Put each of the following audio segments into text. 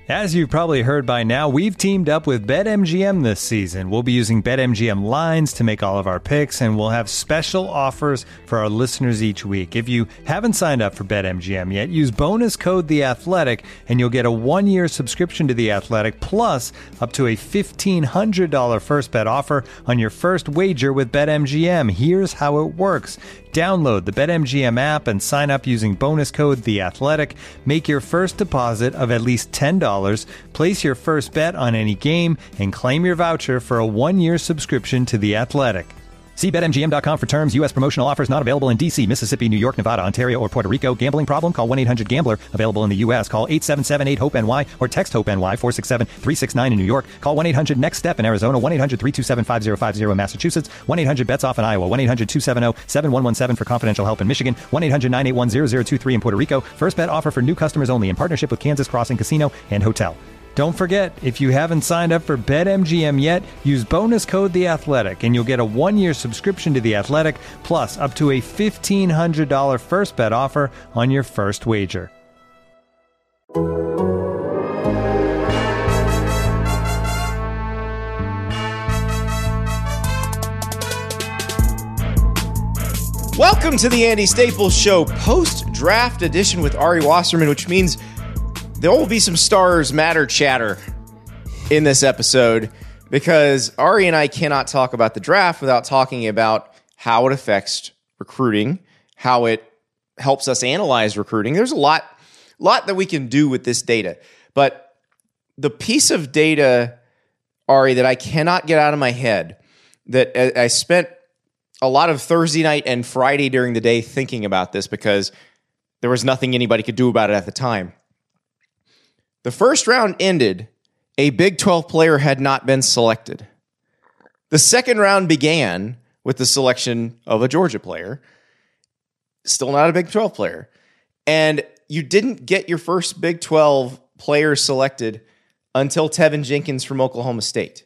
As you've probably heard by now, we've teamed up with BetMGM this season. We'll be using BetMGM lines to make all of our picks, and we'll have special offers for our listeners each week. If you haven't signed up for BetMGM yet, use bonus code The Athletic, and you'll get a 1-year subscription to The Athletic, plus up to a $1,500 first bet offer on your first wager with BetMGM. Here's how it works. Download the BetMGM app and sign up using bonus code The Athletic. Make your first deposit of at least $10. Place your first bet on any game and claim your voucher for a 1-year subscription to The Athletic. See BetMGM.com for terms. U.S. promotional offers not available in D.C., Mississippi, New York, Nevada, Ontario, or Puerto Rico. Gambling problem? Call 1-800-GAMBLER. Available in the U.S. Call 877-8-HOPE-NY or text HOPE-NY 467-369 in New York. Call 1-800-NEXT-STEP in Arizona. 1-800-327-5050 in Massachusetts. 1-800-BETS-OFF in Iowa. 1-800-270-7117 for confidential help in Michigan. 1-800-981-0023 in Puerto Rico. First bet offer for new customers only in partnership with Kansas Crossing Casino and Hotel. Don't forget, if you haven't signed up for BetMGM yet, use bonus code The Athletic, and you'll get a 1-year subscription to The Athletic, plus up to a $1,500 first bet offer on your first wager. Welcome to the Andy Staples Show, post-draft edition with Ari Wasserman, which means there will be some Stars Matter chatter in this episode because Ari and I cannot talk about the draft without talking about how it affects recruiting, how it helps us analyze recruiting. There's a lot that we can do with this data. But the piece of data, Ari, that I cannot get out of my head, that I spent a lot of Thursday night and Friday during the day thinking about this because there was nothing anybody could do about it at the time. The first round ended, a Big 12 player had not been selected. The second round began with the selection of a Georgia player, still not a Big 12 player. And you didn't get your first Big 12 player selected until Tevin Jenkins from Oklahoma State.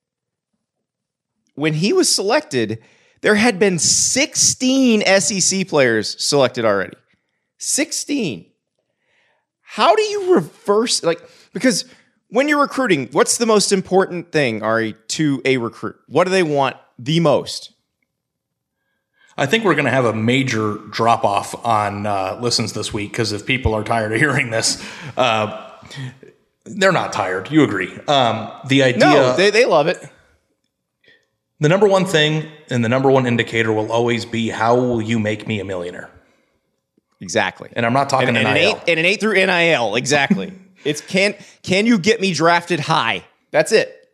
When he was selected, there had been 16 SEC players selected already. 16. How do you reverse, because when you're recruiting, what's the most important thing, Ari, to a recruit? What do they want the most? I think we're going to have a major drop-off on listens this week because if people are tired of hearing this, they're not tired. You agree. The idea... No, they love it. The number one thing and the number one indicator will always be, how will you make me a millionaire? Exactly. And I'm not talking NIL. And an 8 through NIL, exactly. It's can you get me drafted high? That's it.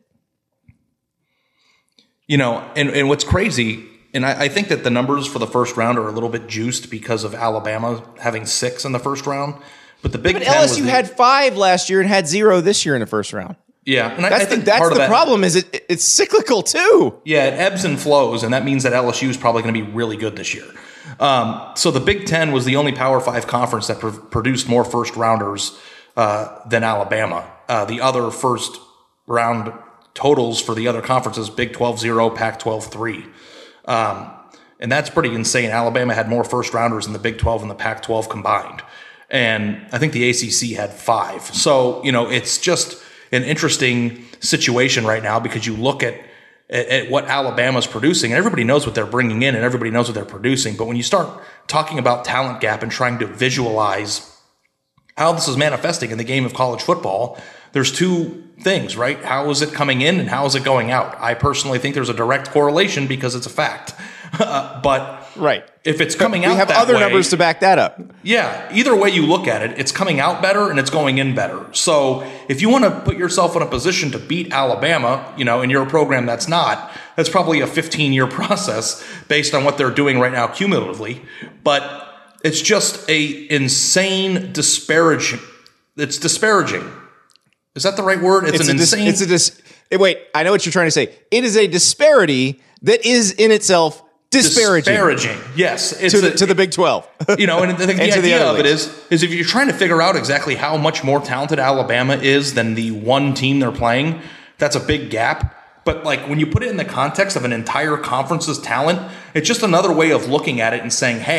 You know, and what's crazy, and I think that the numbers for the first round are a little bit juiced because of Alabama having 6 in the first round. But the Big Ten LSU had 5 last year and had 0 this year in the first round. Yeah, and I think that's the problem. Is it's cyclical too? Yeah, it ebbs and flows, and that means that LSU is probably going to be really good this year. So the Big Ten was the only Power 5 conference that produced more first rounders than Alabama. The other first round totals for the other conferences: Big 12 0, Pac 12 3, and that's pretty insane. Alabama had more first rounders in the Big 12 and the Pac 12 combined, and I think the ACC had 5. So it's just an interesting situation right now because you look at what Alabama's producing, and everybody knows what they're bringing in and everybody knows what they're producing. But when you start talking about talent gap and trying to visualize how this is manifesting in the game of college football, there's 2 things, right? How is it coming in and how is it going out? I personally think there's a direct correlation because it's a fact. But right. If it's coming out, we have other numbers to back that up. Yeah, either way you look at it, it's coming out better and it's going in better. So if you want to put yourself in a position to beat Alabama, and you're a program that's probably a 15-year process based on what they're doing right now cumulatively. But it's just a insane disparaging. It's disparaging. Is that the right word? Wait, I know what you're trying to say. It is a disparity that is in itself disparaging. Yes. To the Big 12. And the idea of it is if you're trying to figure out exactly how much more talented Alabama is than the one team they're playing, that's a big gap. But when you put it in the context of an entire conference's talent, it's just another way of looking at it and saying, hey,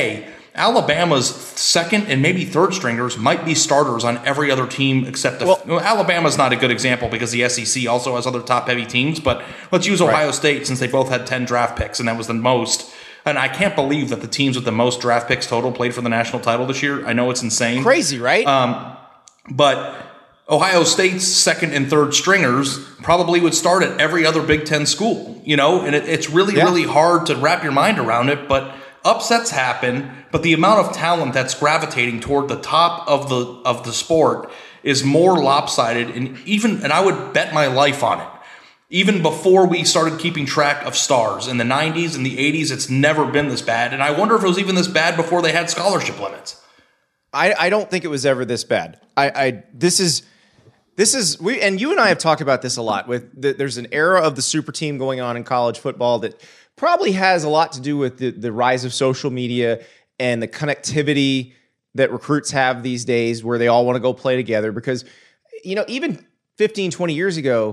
Alabama's second and maybe third stringers might be starters on every other team except Alabama's not a good example because the SEC also has other top-heavy teams, but let's use Ohio State since they both had 10 draft picks, and that was the most. And I can't believe that the teams with the most draft picks total played for the national title this year. I know it's insane. Crazy, right? But Ohio State's second and third stringers probably would start at every other Big Ten school, and it's really hard to wrap your mind around it, but upsets happen, but the amount of talent that's gravitating toward the top of the sport is more lopsided, and I would bet my life on it. Even before we started keeping track of stars in the 90s and the 80s, it's never been this bad, and I wonder if it was even this bad before they had scholarship limits. I don't think it was ever this bad. This is and you and I have talked about this a lot. There's an era of the super team going on in college football that probably has a lot to do with the rise of social media and the connectivity that recruits have these days where they all want to go play together because, even 15, 20 years ago,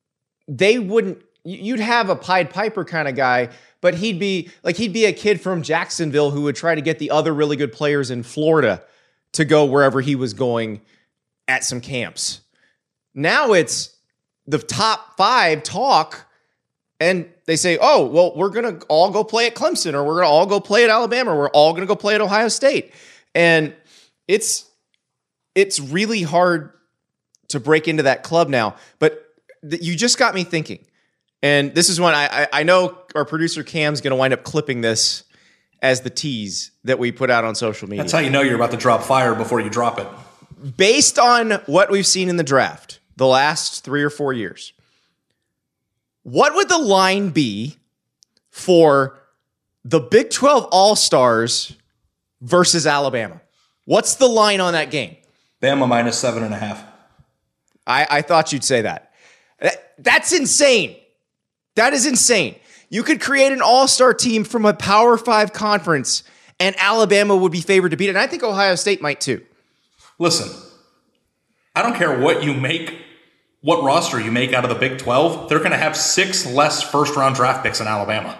you'd have a Pied Piper kind of guy, but he'd be a kid from Jacksonville who would try to get the other really good players in Florida to go wherever he was going at some camps. Now it's the top 5 talk and they say, oh, well, we're going to all go play at Clemson or we're going to all go play at Alabama or we're all going to go play at Ohio State. And it's really hard to break into that club now. But you just got me thinking. And this is when I know our producer Cam's going to wind up clipping this as the tease that we put out on social media. That's how you know you're about to drop fire before you drop it. Based on what we've seen in the draft the last 3 or 4 years, what would the line be for the Big 12 All-Stars versus Alabama? What's the line on that game? Bama minus 7.5. I thought you'd say that. That's insane. That is insane. You could create an all-star team from a Power 5 conference, and Alabama would be favored to beat it. And I think Ohio State might too. Listen, I don't care what roster you make out of the Big 12. They're going to have 6 less first-round draft picks in Alabama.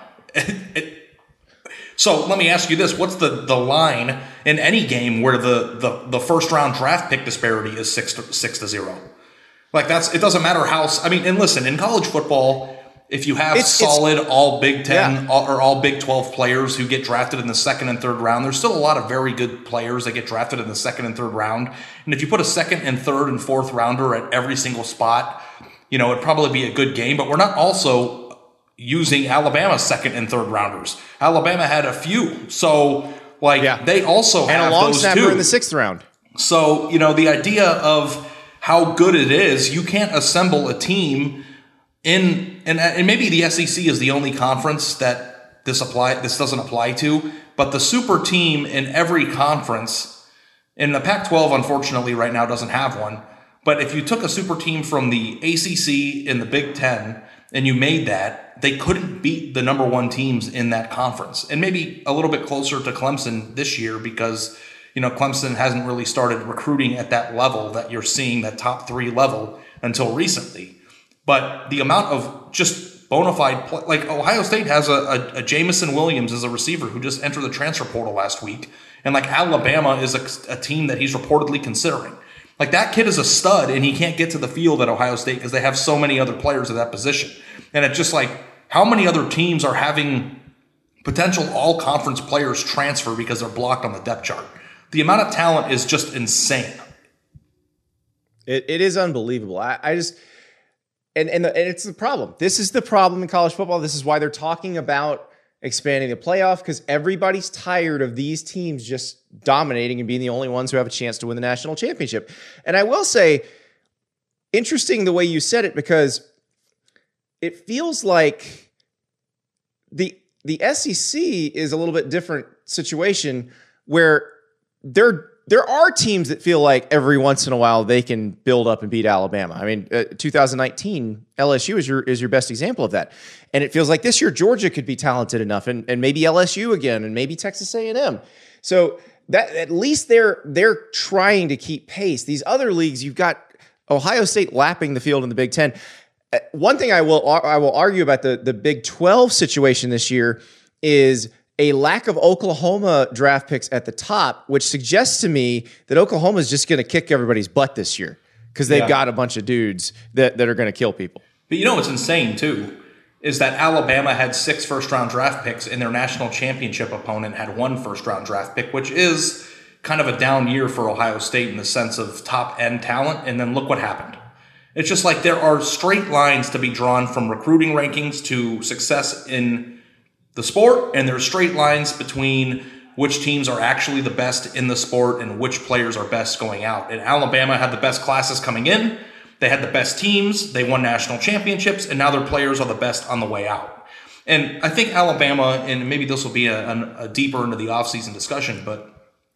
So let me ask you this. What's the line in any game where the first-round draft pick disparity is 6-0? Like it doesn't matter how. I mean, and listen, in college football, if you have solid all Big 10 or all Big 12 players who get drafted in the second and third round, there's still a lot of very good players that get drafted in the second and third round. And if you put a second and third and fourth rounder at every single spot, it'd probably be a good game. But we're not also using Alabama's second and third rounders. Alabama had a few, so they also have and a long those snapper too. In the 6th round. So the idea of how good it is, you can't assemble a team and maybe the SEC is the only conference that this doesn't apply to, but the super team in every conference, and the Pac-12 unfortunately right now doesn't have one, but if you took a super team from the ACC and the Big Ten and you made that, they couldn't beat the number 1 teams in that conference, and maybe a little bit closer to Clemson this year because Clemson hasn't really started recruiting at that level that you're seeing, that top 3 level, until recently. But the amount of just bona fide play, like Ohio State has a Jamison Williams as a receiver who just entered the transfer portal last week. And Alabama is a team that he's reportedly considering. That kid is a stud and he can't get to the field at Ohio State because they have so many other players at that position. And it's just how many other teams are having potential all-conference players transfer because they're blocked on the depth chart? The amount of talent is just insane. It is unbelievable. I just and it's the problem. This is the problem in college football. This is why they're talking about expanding the playoff, because everybody's tired of these teams just dominating and being the only ones who have a chance to win the national championship. And I will say, interesting the way you said it, because it feels like the SEC is a little bit different situation where there are teams that feel like every once in a while they can build up and beat Alabama. I mean, 2019 LSU is your best example of that. And it feels like this year Georgia could be talented enough, and maybe LSU again, and maybe Texas A&M. So that at least they're trying to keep pace. These other leagues, you've got Ohio State lapping the field in the Big Ten. One thing I will argue about the Big 12 situation this year is a lack of Oklahoma draft picks at the top, which suggests to me that Oklahoma is just going to kick everybody's butt this year because they've got a bunch of dudes that are going to kill people. But you know what's insane, too, is that Alabama had 6 first-round draft picks and their national championship opponent had 1 first-round draft pick, which is kind of a down year for Ohio State in the sense of top-end talent, and then look what happened. It's just like there are straight lines to be drawn from recruiting rankings to success in the sport, and there are straight lines between which teams are actually the best in the sport and which players are best going out. And Alabama had the best classes coming in. They had the best teams. They won national championships, and now their players are the best on the way out. And I think Alabama, and maybe this will be a deeper into the offseason discussion, but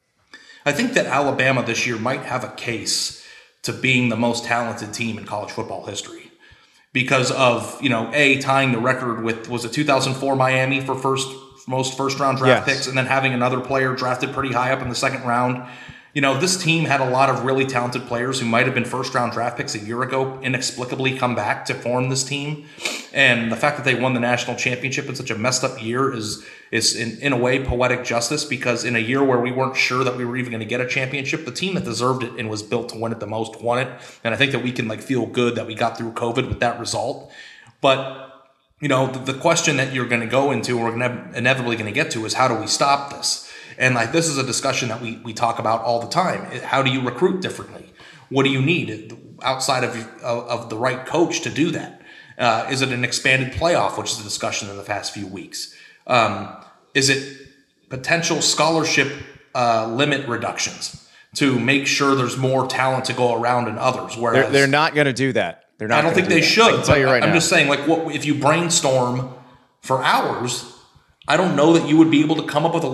I think that Alabama this year might have a case to being the most talented team in college football history because of, tying the record with, was it 2004 Miami for most first-round draft picks, and then having another player drafted pretty high up in the second round. This team had a lot of really talented players who might have been first-round draft picks a year ago inexplicably come back to form this team. And the fact that they won the national championship in such a messed-up year is in a way poetic justice, because in a year where we weren't sure that we were even going to get a championship, the team that deserved it and was built to win it the most won it. And I think that we can feel good that we got through COVID with that result. But the question that you're going to go into, or we're inevitably going to get to, is how do we stop this? And this is a discussion that we talk about all the time. How do you recruit differently? What do you need outside of the right coach to do that? Is it an expanded playoff, which is a discussion in the past few weeks? Is it potential scholarship limit reductions to make sure there's more talent to go around in others? Whereas they're not going to do that. They're not. I don't think they should. I can tell you right now. I'm just saying, what if you brainstorm for hours? I don't know that you would be able to come up with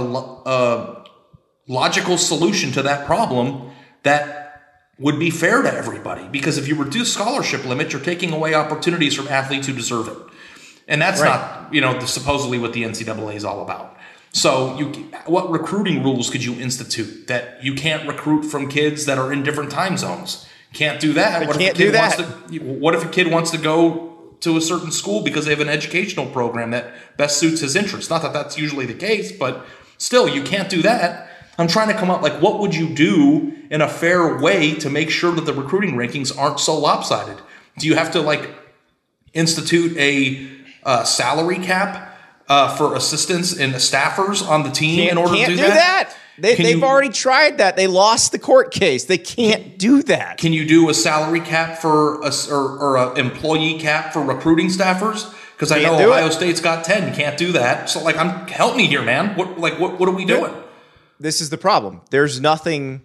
a logical solution to that problem that would be fair to everybody. Because if you reduce scholarship limits, you're taking away opportunities from athletes who deserve it. And that's not, supposedly what the NCAA is all about. So what recruiting rules could you institute that you can't recruit from kids that are in different time zones? Can't do that. What if a kid wants to go to a certain school because they have an educational program that best suits his interests? Not that that's usually the case, but still, you can't do that. I'm trying to come up, what would you do in a fair way to make sure that the recruiting rankings aren't so lopsided? Do you have to, institute a salary cap for assistants and staffers on the team in order to do that? They've already tried that. They lost the court case. They can't do that. Can you do a salary cap or an employee cap for recruiting staffers? Because I know Ohio State's got 10. Can't do that. So help me here, man. What are we doing? This is the problem. There's nothing,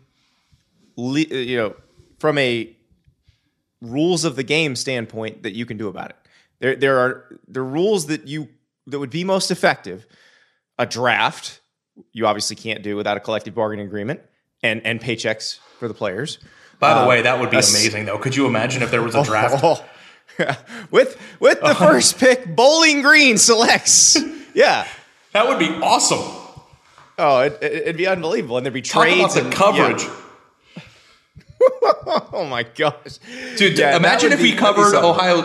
from a rules of the game standpoint that you can do about it. There are the rules that would be most effective. A draft. You obviously can't do without a collective bargaining agreement and paychecks for the players. By the way, that would be amazing, though. Could you imagine if there was a draft? With the first pick, Bowling Green selects. Yeah. That would be awesome. Oh, it'd be unbelievable. And there'd be trades. Talk about the coverage. Yeah. Oh, my gosh. Dude, imagine if we covered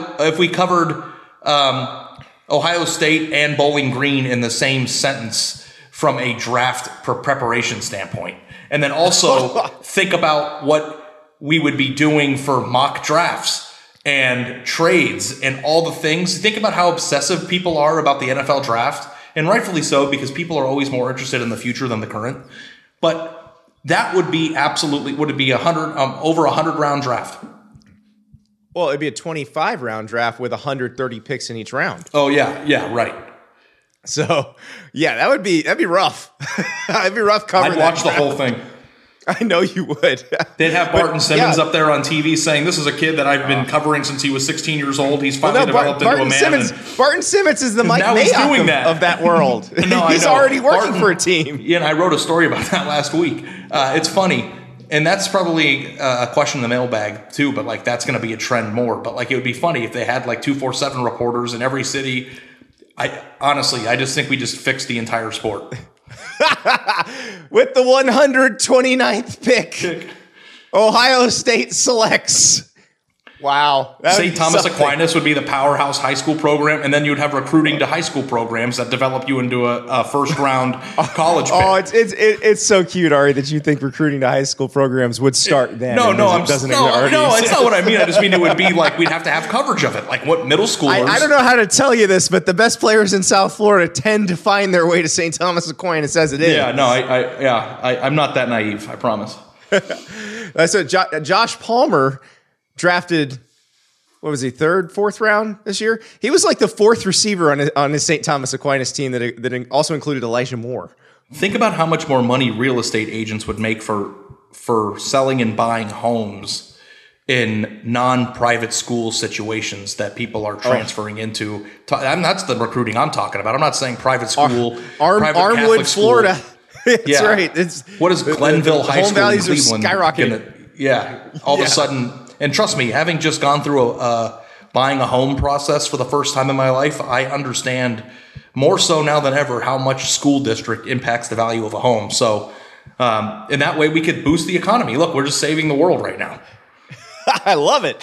Ohio State and Bowling Green in the same sentence from a draft preparation standpoint. And then also think about what we would be doing for mock drafts and trades and all the things. Think about how obsessive people are about the NFL draft, and rightfully so, because people are always more interested in the future than the current. But that would be would it be over 100 round draft? Well, it'd be a 25 round draft with 130 picks in each round. Oh yeah, right. So, yeah, that'd be rough. It'd be rough covering. I'd watch the whole thing. I know you would. They'd have Barton Simmons up there on TV saying, "This is a kid that I've been covering since he was 16 years old. He's finally developed into a man." Barton Simmons is the Mike Mayock of that world. He's already working for a team. Yeah, and I wrote a story about that last week. It's funny. And that's probably a question in the mailbag too, but that's going to be a trend more. But it would be funny if they had 247 reporters in every city. I just think we just fixed the entire sport. With the 129th pick, Ohio State selects Wow. St. Thomas Aquinas would be the powerhouse high school program, and then you'd have recruiting to high school programs that develop you into a first-round college pick. Oh, it's so cute, Ari, that you think recruiting to high school programs would start then. No, it's not what I mean. I just mean it would be like we'd have to have coverage of it, like what middle schoolers. I don't know how to tell you this, but the best players in South Florida tend to find their way to St. Thomas Aquinas as it is. Yeah, no, I'm not that naive, I promise. So Josh Palmer drafted, what was he, third, fourth round this year? He was like the fourth receiver on his St. Thomas Aquinas team that also included Elijah Moore. Think about how much more money real estate agents would make for selling and buying homes in non-private school situations that people are transferring into. That's the recruiting I'm talking about. I'm not saying private school, private Armwood, Catholic Florida. School. That's right. What is Glenville High School values in Cleveland? are skyrocketing. All of a sudden, and trust me, having just gone through buying a home process for the first time in my life, I understand more so now than ever how much school district impacts the value of a home. So in that way, we could boost the economy. Look, we're just saving the world right now. I love it.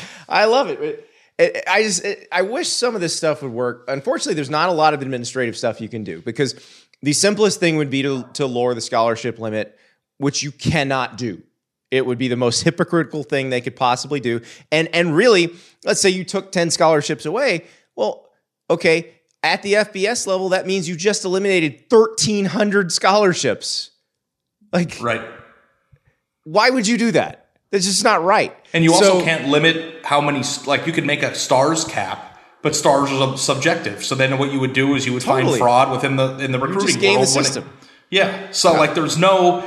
I wish some of this stuff would work. Unfortunately, there's not a lot of administrative stuff you can do because the simplest thing would be to lower the scholarship limit, which you cannot do. It would be the most hypocritical thing they could possibly do. And really, let's say you took 10 scholarships away. Well, okay, at the FBS level, that means you just eliminated 1,300 scholarships. Like, right. Why would you do that? That's just not right. And you also can't limit how many, like you could make a stars cap, but stars are subjective. So then what you would do is you would find fraud within in the recruiting just game world. The system. So like there's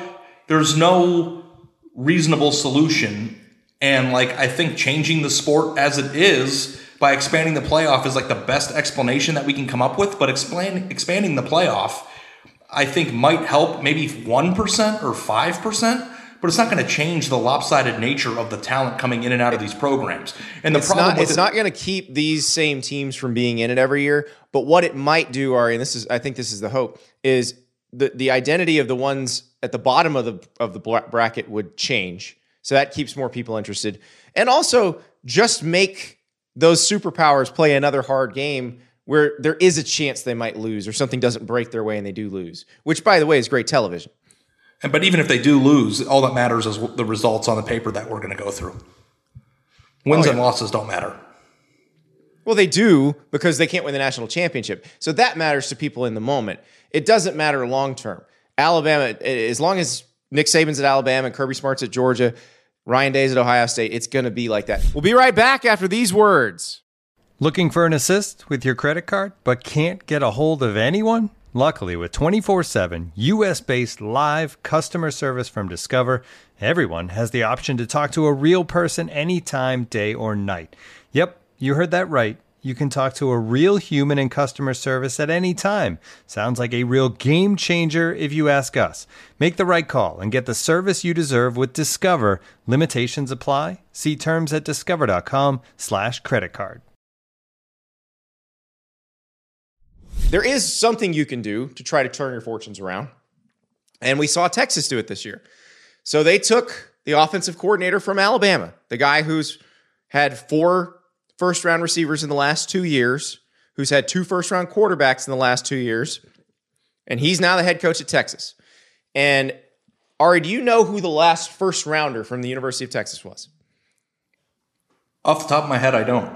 no reasonable solution. And like I think changing the sport as it is by expanding the playoff is like the best explanation that we can come up with. But expanding the playoff, I think might help maybe 1% or 5%. But it's not going to change the lopsided nature of the talent coming in and out of these programs. And it's not going to keep these same teams from being in it every year. But what it might do, Ari, and I think this is the hope, is the identity of the ones at the bottom of the bracket would change. So that keeps more people interested. And also just make those superpowers play another hard game where there is a chance they might lose or something doesn't break their way and they do lose, which, by the way, is great television. But even if they do lose, all that matters is the results on the paper that we're going to go through. Wins and losses don't matter. Well, they do because they can't win the national championship. So that matters to people in the moment. It doesn't matter long term. Alabama, as long as Nick Saban's at Alabama and Kirby Smart's at Georgia, Ryan Day's at Ohio State, it's going to be like that. We'll be right back after these words. Looking for an assist with your credit card but can't get a hold of anyone? Luckily, with 24/7 U.S.-based live customer service from Discover, everyone has the option to talk to a real person anytime, day or night. Yep, you heard that right. You can talk to a real human in customer service at any time. Sounds like a real game changer if you ask us. Make the right call and get the service you deserve with Discover. Limitations apply. See terms at discover.com/creditcard. There is something you can do to try to turn your fortunes around. And we saw Texas do it this year. So they took the offensive coordinator from Alabama, the guy who's had 4 first-round receivers in the last 2 years, who's had 2 first-round quarterbacks in the last 2 years, and he's now the head coach at Texas. And, Ari, do you know who the last first-rounder from the University of Texas was? Off the top of my head, I don't.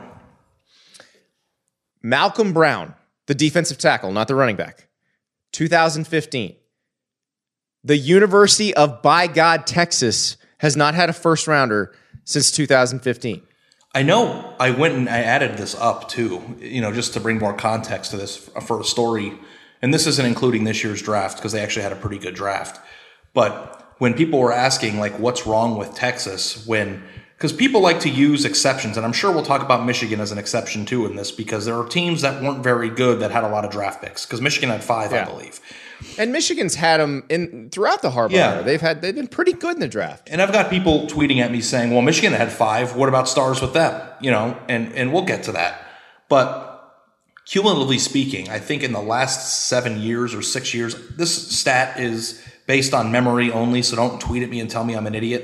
Malcolm Brown. The defensive tackle, not the running back. 2015. The University of, by God, Texas has not had a first rounder since 2015. I know I went and I added this up too, just to bring more context to this for a story. And this isn't including this year's draft because they actually had a pretty good draft. But when people were asking, like, what's wrong with Texas because people like to use exceptions, and I'm sure we'll talk about Michigan as an exception too in this because there are teams that weren't very good that had a lot of draft picks because Michigan had 5, I believe. And Michigan's had them throughout the Harbaugh era. They've been pretty good in the draft. And I've got people tweeting at me saying, well, Michigan had 5. What about stars with them? And we'll get to that. But cumulatively speaking, I think in the last 7 years or 6 years, this stat is based on memory only, so don't tweet at me and tell me I'm an idiot.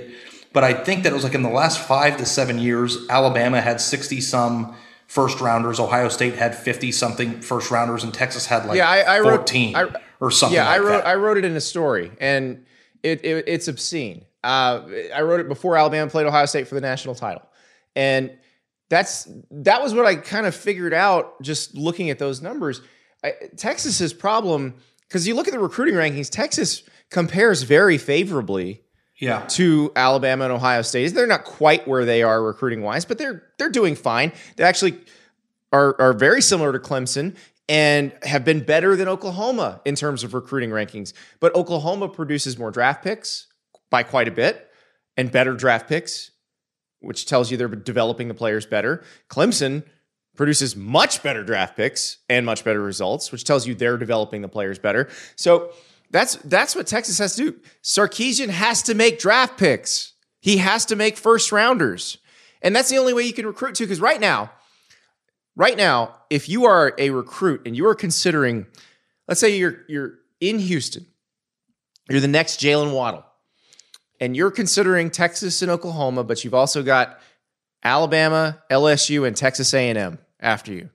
But I think that it was like in the last 5 to 7 years, Alabama had 60 some first rounders, Ohio State had 50 something first rounders, and Texas had like 14 or something. Yeah, I wrote it in a story, and it's obscene. I wrote it before Alabama played Ohio State for the national title, and that was what I kind of figured out just looking at those numbers. Texas's problem, because you look at the recruiting rankings, Texas compares very favorably to Alabama and Ohio State. They're not quite where they are recruiting wise, but they're doing fine. They actually are very similar to Clemson and have been better than Oklahoma in terms of recruiting rankings. But Oklahoma produces more draft picks by quite a bit and better draft picks, which tells you they're developing the players better. Clemson produces much better draft picks and much better results, which tells you they're developing the players better. So that's what Texas has to do. Sarkisian has to make draft picks. He has to make first rounders. And that's the only way you can recruit too, because right now, if you are a recruit and you are considering, let's say you're in Houston, you're the next Jalen Waddle, and you're considering Texas and Oklahoma, but you've also got Alabama, LSU, and Texas A&M after you.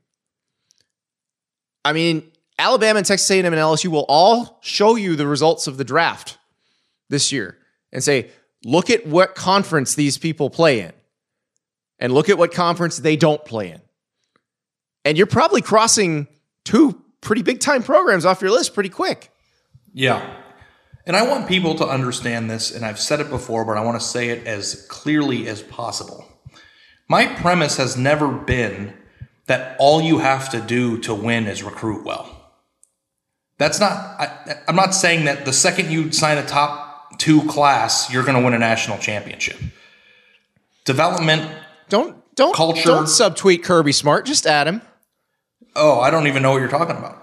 I mean, Alabama and Texas A&M and LSU will all show you the results of the draft this year and say, look at what conference these people play in and look at what conference they don't play in. And you're probably crossing 2 pretty big-time programs off your list pretty quick. Yeah. And I want people to understand this, and I've said it before, but I want to say it as clearly as possible. My premise has never been that all you have to do to win is recruit well. That's not, I'm not saying that the second you sign a top 2 class, you're going to win a national championship. Development, culture. Don't subtweet Kirby Smart, just add him. Oh, I don't even know what you're talking about.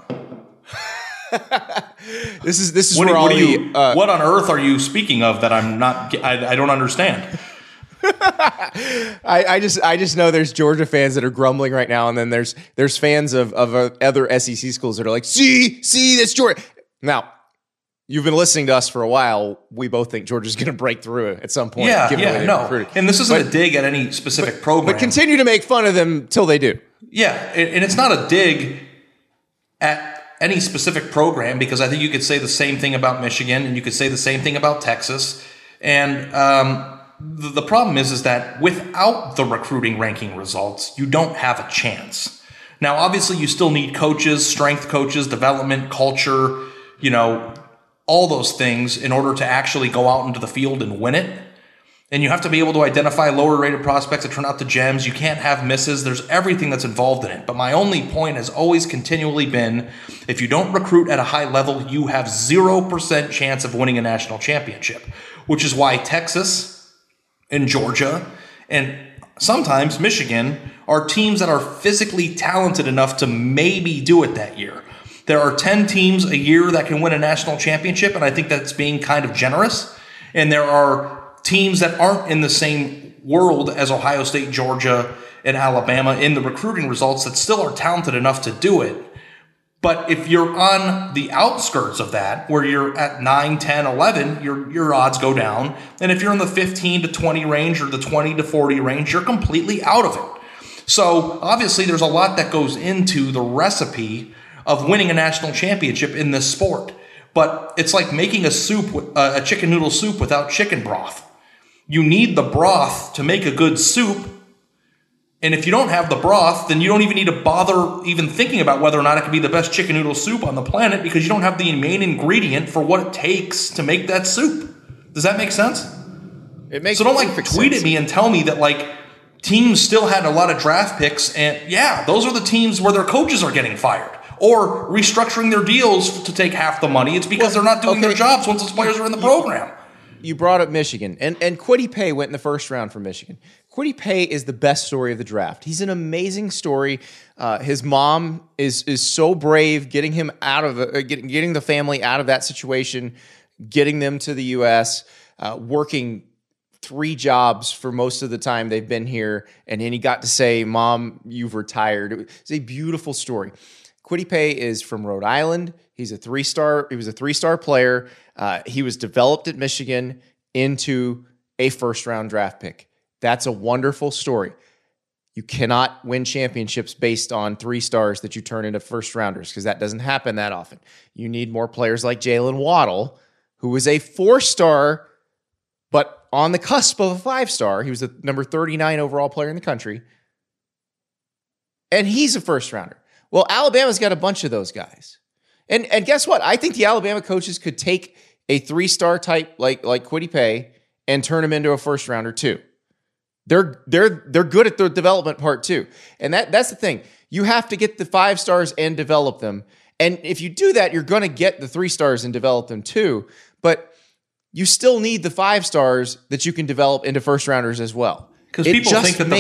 This is what, where what, all you, what on earth are you speaking of that I'm not? I don't understand. I just know there's Georgia fans that are grumbling right now, and then there's fans of other SEC schools that are like, see, that's Georgia. Now, you've been listening to us for a while. We both think Georgia's going to break through at some point. No. And this isn't a dig at any specific program. But continue to make fun of them till they do. Yeah, and it's not a dig at any specific program, because I think you could say the same thing about Michigan and you could say the same thing about Texas. And the problem is that without the recruiting ranking results, you don't have a chance. Now, obviously, you still need coaches, strength coaches, development, culture, all those things in order to actually go out into the field and win it. And you have to be able to identify lower rated prospects that turn out to gems. You can't have misses. There's everything that's involved in it. But my only point has always continually been, if you don't recruit at a high level, you have 0% chance of winning a national championship, which is why Texas and Georgia and sometimes Michigan are teams that are physically talented enough to maybe do it that year. There are 10 teams a year that can win a national championship, and I think that's being kind of generous. And there are teams that aren't in the same world as Ohio State, Georgia, and Alabama in the recruiting results that still are talented enough to do it. But if you're on the outskirts of that, where you're at 9, 10, 11, your odds go down. And if you're in the 15 to 20 range or the 20 to 40 range, you're completely out of it. So obviously there's a lot that goes into the recipe of winning a national championship in this sport. But it's like making a soup, a chicken noodle soup without chicken broth. You need the broth to make a good soup. And if you don't have the broth, then you don't even need to bother even thinking about whether or not it can be the best chicken noodle soup on the planet, because you don't have the main ingredient for what it takes to make that soup. Does that make sense? It makes so don't tweet at me and tell me that teams still had a lot of draft picks, and yeah, those are the teams where their coaches are getting fired or restructuring their deals to take half the money. It's because they're not doing their jobs once those players are in the program. You brought up Michigan, and Kwity Paye went in the first round for Michigan. Kwity Paye is the best story of the draft. He's an amazing story. His mom is so brave, getting him out of getting the family out of that situation, getting them to the U.S., working 3 jobs for most of the time they've been here, and then he got to say, "Mom, you've retired." It's a beautiful story. Kwity Paye is from Rhode Island. He's a 3-star. He was a 3-star player. He was developed at Michigan into a first-round draft pick. That's a wonderful story. You cannot win championships based on 3 stars that you turn into first-rounders because that doesn't happen that often. You need more players like Jalen Waddle, who was a 4-star, but on the cusp of a 5-star. He was the number 39 overall player in the country. And he's a first-rounder. Well, Alabama's got a bunch of those guys. And guess what? I think the Alabama coaches could take a 3-star type like Kwity Paye and turn him into a first-rounder too. They're good at the development part too. And that's the thing. You have to get the 5 stars and develop them. And if you do that, you're going to get the 3 stars and develop them too. But you still need the 5 stars that you can develop into first rounders as well. Because people think that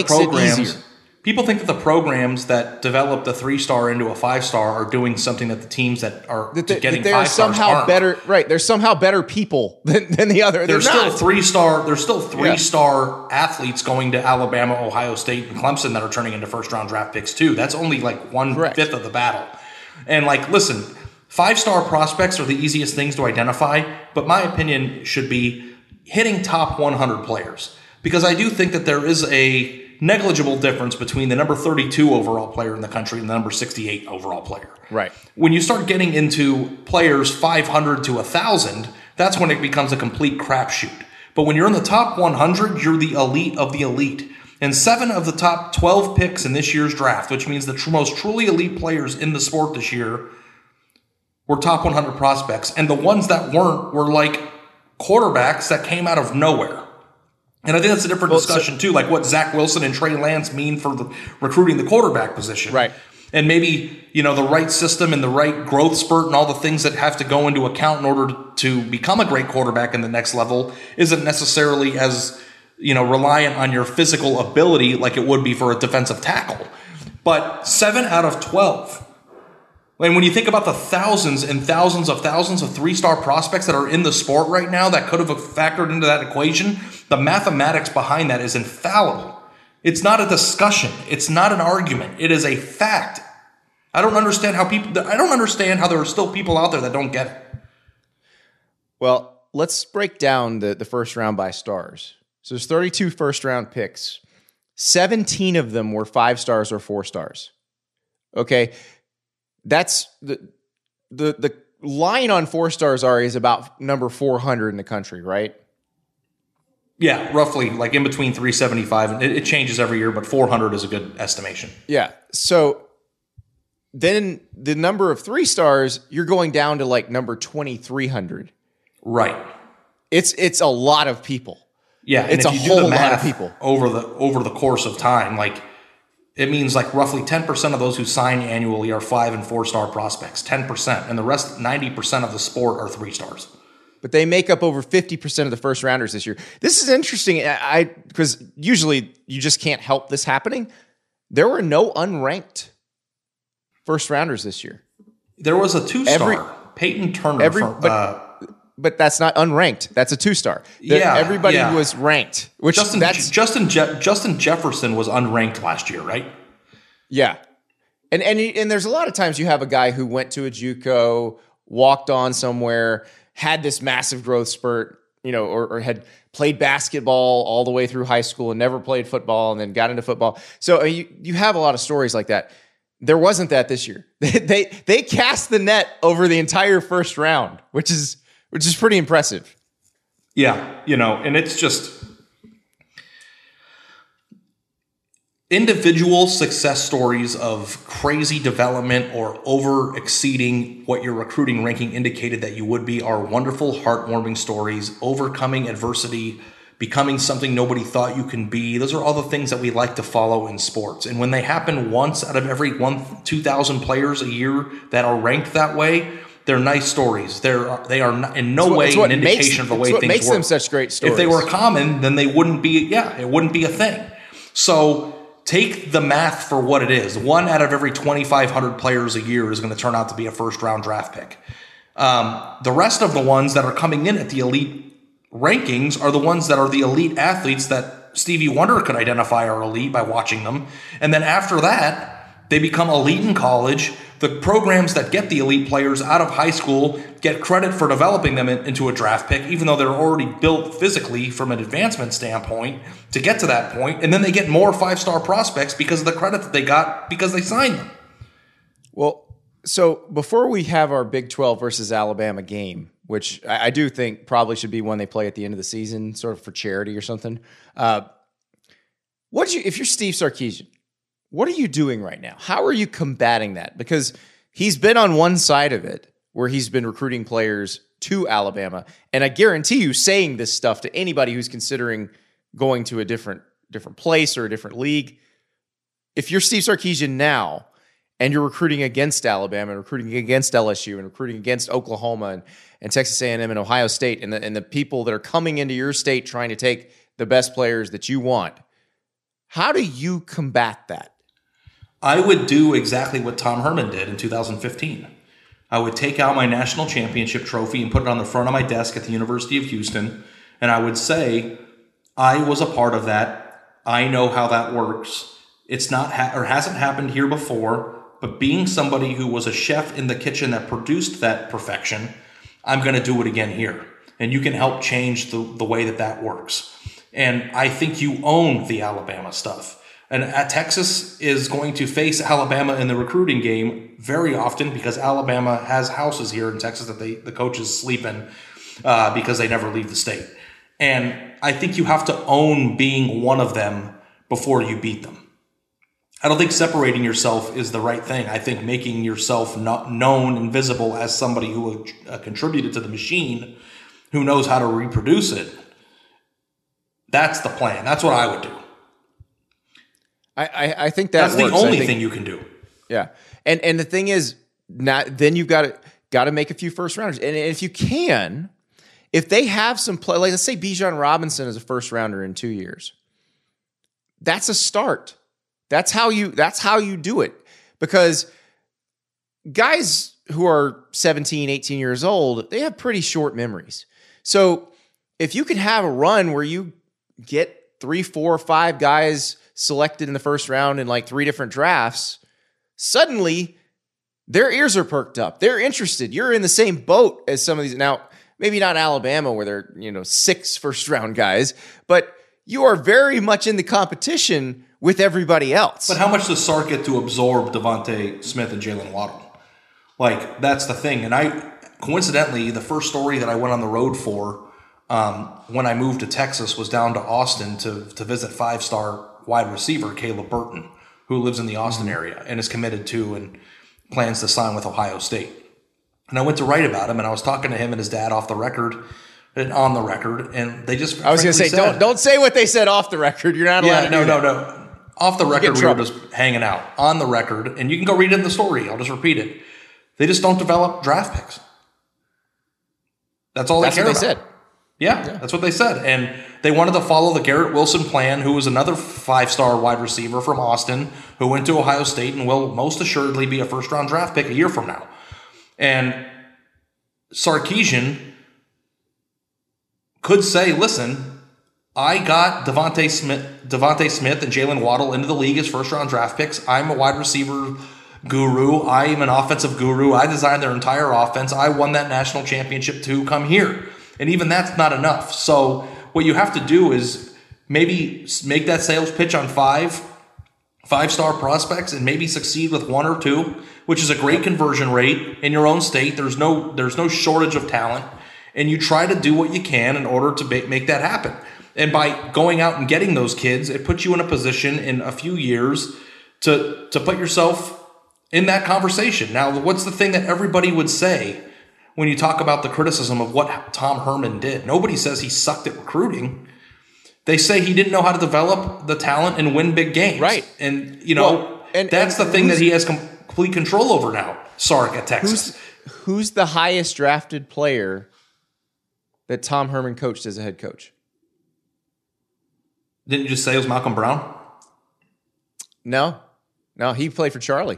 the programs that develop the 3-star into a 5-star are doing something that the teams that are getting 5 stars aren't. Better, right? They're somehow better people than the other. There's still 3-star. There's still 3-star athletes going to Alabama, Ohio State, and Clemson that are turning into first-round draft picks too. That's only like 1/5 of the battle. And listen, 5-star prospects are the easiest things to identify, but my opinion should be hitting top 100 players, because I do think that there is a negligible difference between the number 32 overall player in the country and the number 68 overall player. Right. When you start getting into players 500 to 1,000, that's when it becomes a complete crapshoot. But when you're in the top 100, you're the elite of the elite. And 7 of the top 12 picks in this year's draft, which means the most truly elite players in the sport this year, were top 100 prospects. And the ones that weren't were like quarterbacks that came out of nowhere. And I think that's a different discussion too, like what Zach Wilson and Trey Lance mean for recruiting the quarterback position. Right. And maybe, the right system and the right growth spurt and all the things that have to go into account in order to become a great quarterback in the next level isn't necessarily as, reliant on your physical ability like it would be for a defensive tackle. But 7 out of 12. And when you think about the thousands and thousands of 3-star prospects that are in the sport right now that could have factored into that equation, the mathematics behind that is infallible. It's not a discussion. It's not an argument. It is a fact. I don't understand how there are still people out there that don't get it. Well, let's break down the first round by stars. So there's 32 first round picks. 17 of them were 5 stars or 4 stars. Okay. That's the line on 4 stars is about number 400 in the country, right? Yeah, roughly like in between 375, and it changes every year, but 400 is a good estimation. Yeah. So then the number of 3 stars, you're going down to like number 2,300. Right. It's a lot of people. Yeah, it's a whole lot of people over the course of time. Like, it means like roughly 10% of those who sign annually are 5 and 4-star prospects. 10%, and the rest 90% of the sport are 3 stars. But they make up over 50% of the first rounders this year. This is interesting, because usually you just can't help this happening. There were no unranked first rounders this year. There was a 2-star, Peyton Turner. But that's not unranked. That's a 2-star. Everybody was ranked. Which Justin Jefferson was unranked last year, right? Yeah, and there's a lot of times you have a guy who went to a JUCO, walked on somewhere, had this massive growth spurt, or had played basketball all the way through high school and never played football and then got into football. So you have a lot of stories like that. There wasn't that this year. They cast the net over the entire first round, which is pretty impressive. Yeah, and it's just individual success stories of crazy development or over exceeding what your recruiting ranking indicated that you would be are wonderful, heartwarming stories, overcoming adversity, becoming something nobody thought you can be. Those are all the things that we like to follow in sports. And when they happen once out of every 2,000 players a year that are ranked that way, they're nice stories. They are not, in no way an indication of the way things work. What makes them such great stories. If they were common, then they wouldn't be. Yeah, it wouldn't be a thing. So take the math for what it is. 1 out of every 2,500 players a year is going to turn out to be a first-round draft pick. The rest of the ones that are coming in at the elite rankings are the ones that are the elite athletes that Stevie Wonder could identify are elite by watching them. And then after that, They become elite in college. The programs that get the elite players out of high school get credit for developing them into a draft pick, even though they're already built physically from an advancement standpoint to get to that point. And then they get more 5-star prospects because of the credit that they got because they signed them. Well, so before we have our Big 12 versus Alabama game, which I do think probably should be one they play at the end of the season, sort of for charity or something. If you're Steve Sarkisian, what are you doing right now? How are you combating that? Because he's been on one side of it where he's been recruiting players to Alabama. And I guarantee you saying this stuff to anybody who's considering going to a different place or a different league. If you're Steve Sarkisian now and you're recruiting against Alabama and recruiting against LSU and recruiting against Oklahoma and Texas A&M and Ohio State and the people that are coming into your state trying to take the best players that you want, how do you combat that? I would do exactly what Tom Herman did in 2015. I would take out my national championship trophy and put it on the front of my desk at the University of Houston, and I would say, I was a part of that. I know how that works. It's not or hasn't happened here before, but being somebody who was a chef in the kitchen that produced that perfection, I'm going to do it again here. And you can help change the way that works. And I think you own the Alabama stuff. And Texas is going to face Alabama in the recruiting game very often because Alabama has houses here in Texas that the coaches sleep in because they never leave the state. And I think you have to own being one of them before you beat them. I don't think separating yourself is the right thing. I think making yourself not known and visible as somebody who contributed to the machine, who knows how to reproduce it, that's the plan. That's what I would do. I think that's the only thing you can do. Yeah, and the thing is, then you've got to make a few first rounders, and if you can, if they have some play, like let's say Bijan Robinson is a first rounder in 2 years, that's a start. That's how you do it, because guys who are 17, 18 years old, they have pretty short memories. So if you can have a run where you get 3, 4, 5 guys selected in the first round in like 3 different drafts, suddenly their ears are perked up. They're interested. You're in the same boat as some of these. Now, maybe not Alabama where they're, 6 first round guys, but you are very much in the competition with everybody else. But how much does Sark get to absorb Devontae Smith and Jalen Waddle? Like, that's the thing. And coincidentally, the first story that I went on the road for when I moved to Texas was down to Austin to visit 5-star wide receiver Caleb Burton, who lives in the Austin area and is committed to and plans to sign with Ohio State. And I went to write about him, and I was talking to him and his dad off the record and on the record, and they just I was going to say, don't say what they said off the record. You're not allowed to do that. No. Off the record, we were just hanging out. On the record, and you can go read it in the story. I'll just repeat it. They just don't develop draft picks. That's all they care about. That's what they said. Yeah, that's what they said. And they wanted to follow the Garrett Wilson plan, who was another 5-star wide receiver from Austin, who went to Ohio State and will most assuredly be a first-round draft pick a year from now. And Sarkisian could say, listen, I got Devontae Smith and Jalen Waddle into the league as first-round draft picks. I'm a wide receiver guru. I am an offensive guru. I designed their entire offense. I won that national championship to come here. And even that's not enough. So what you have to do is maybe make that sales pitch on 5-star prospects and maybe succeed with 1 or 2, which is a great conversion rate in your own state. There's no shortage of talent. And you try to do what you can in order to make that happen. And by going out and getting those kids, it puts you in a position in a few years to put yourself in that conversation. Now, what's the thing that everybody would say when you talk about the criticism of what Tom Herman did? Nobody says he sucked at recruiting. They say he didn't know how to develop the talent and win big games. Right. And, that's the thing that he has complete control over now, Sark at Texas. Who's the highest drafted player that Tom Herman coached as a head coach? Didn't you just say it was Malcolm Brown? No, he played for Charlie.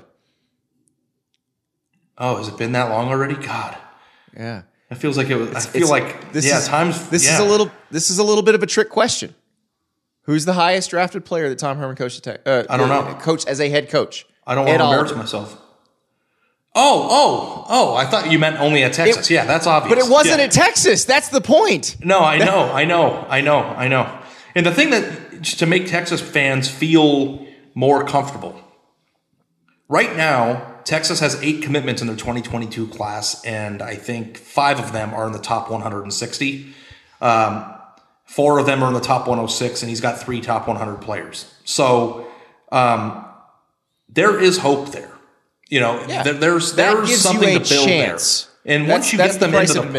Oh, has it been that long already? God. Yeah. It feels like it was. This is a little bit of a trick question. Who's the highest drafted player that Tom Herman coached? I don't know. Coached as a head coach. I don't want to embarrass myself. Oh! I thought you meant only at Texas. Yeah, that's obvious. But it wasn't at Texas. That's the point. No, I know. And the thing that to make Texas fans feel more comfortable. Right now, Texas has 8 commitments in their 2022 class, and I think 5 of them are in the top 160. 4 of them are in the top 106, and he's got 3 top 100 players. So there is hope there. You know, there's something to build chance. There. And once you get them into the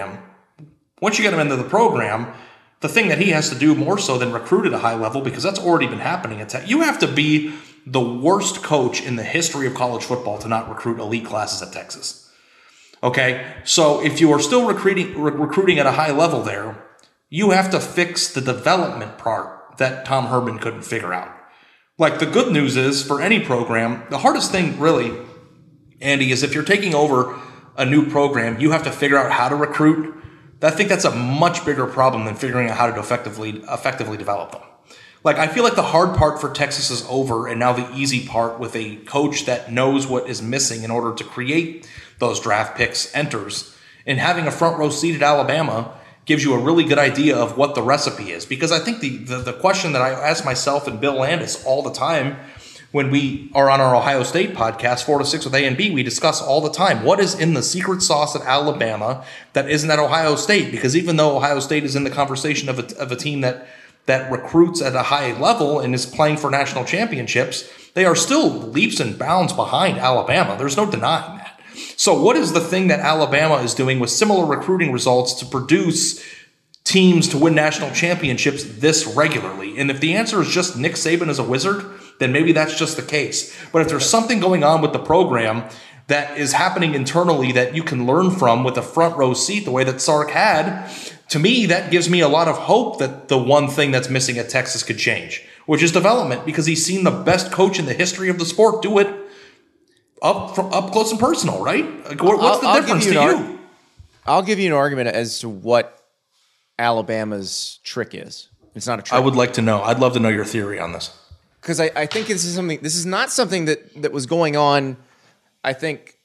program, the thing that he has to do more so than recruit at a high level, because that's already been happening at Texas. You have to be the worst coach in the history of college football to not recruit elite classes at Texas. Okay? So if you are still recruiting at a high level there, you have to fix the development part that Tom Herman couldn't figure out. Like, the good news is, for any program, the hardest thing really, Andy, is if you're taking over a new program, you have to figure out how to recruit. I think that's a much bigger problem than figuring out how to effectively develop them. Like, I feel like the hard part for Texas is over, and now the easy part with a coach that knows what is missing in order to create those draft picks enters. And having a front row seat at Alabama gives you a really good idea of what the recipe is. Because I think the question that I ask myself and Bill Landis all the time when we are on our Ohio State podcast, 4 to 6 with A and B, we discuss all the time, what is in the secret sauce at Alabama that isn't at Ohio State? Because even though Ohio State is in the conversation of a team that recruits at a high level and is playing for national championships, they are still leaps and bounds behind Alabama. There's no denying that. So what is the thing that Alabama is doing with similar recruiting results to produce teams to win national championships this regularly? And if the answer is just Nick Saban is a wizard, then maybe that's just the case. But if there's something going on with the program that is happening internally that you can learn from with a front row seat, the way that Sark had, to me, that gives me a lot of hope that the one thing that's missing at Texas could change, which is development, because he's seen the best coach in the history of the sport do it up close and personal, right? Like, what's the difference to you? I'll give you an argument as to what Alabama's trick is. It's not a trick. I would like to know. I'd love to know your theory on this. Because I think this is not something that was going on, I think,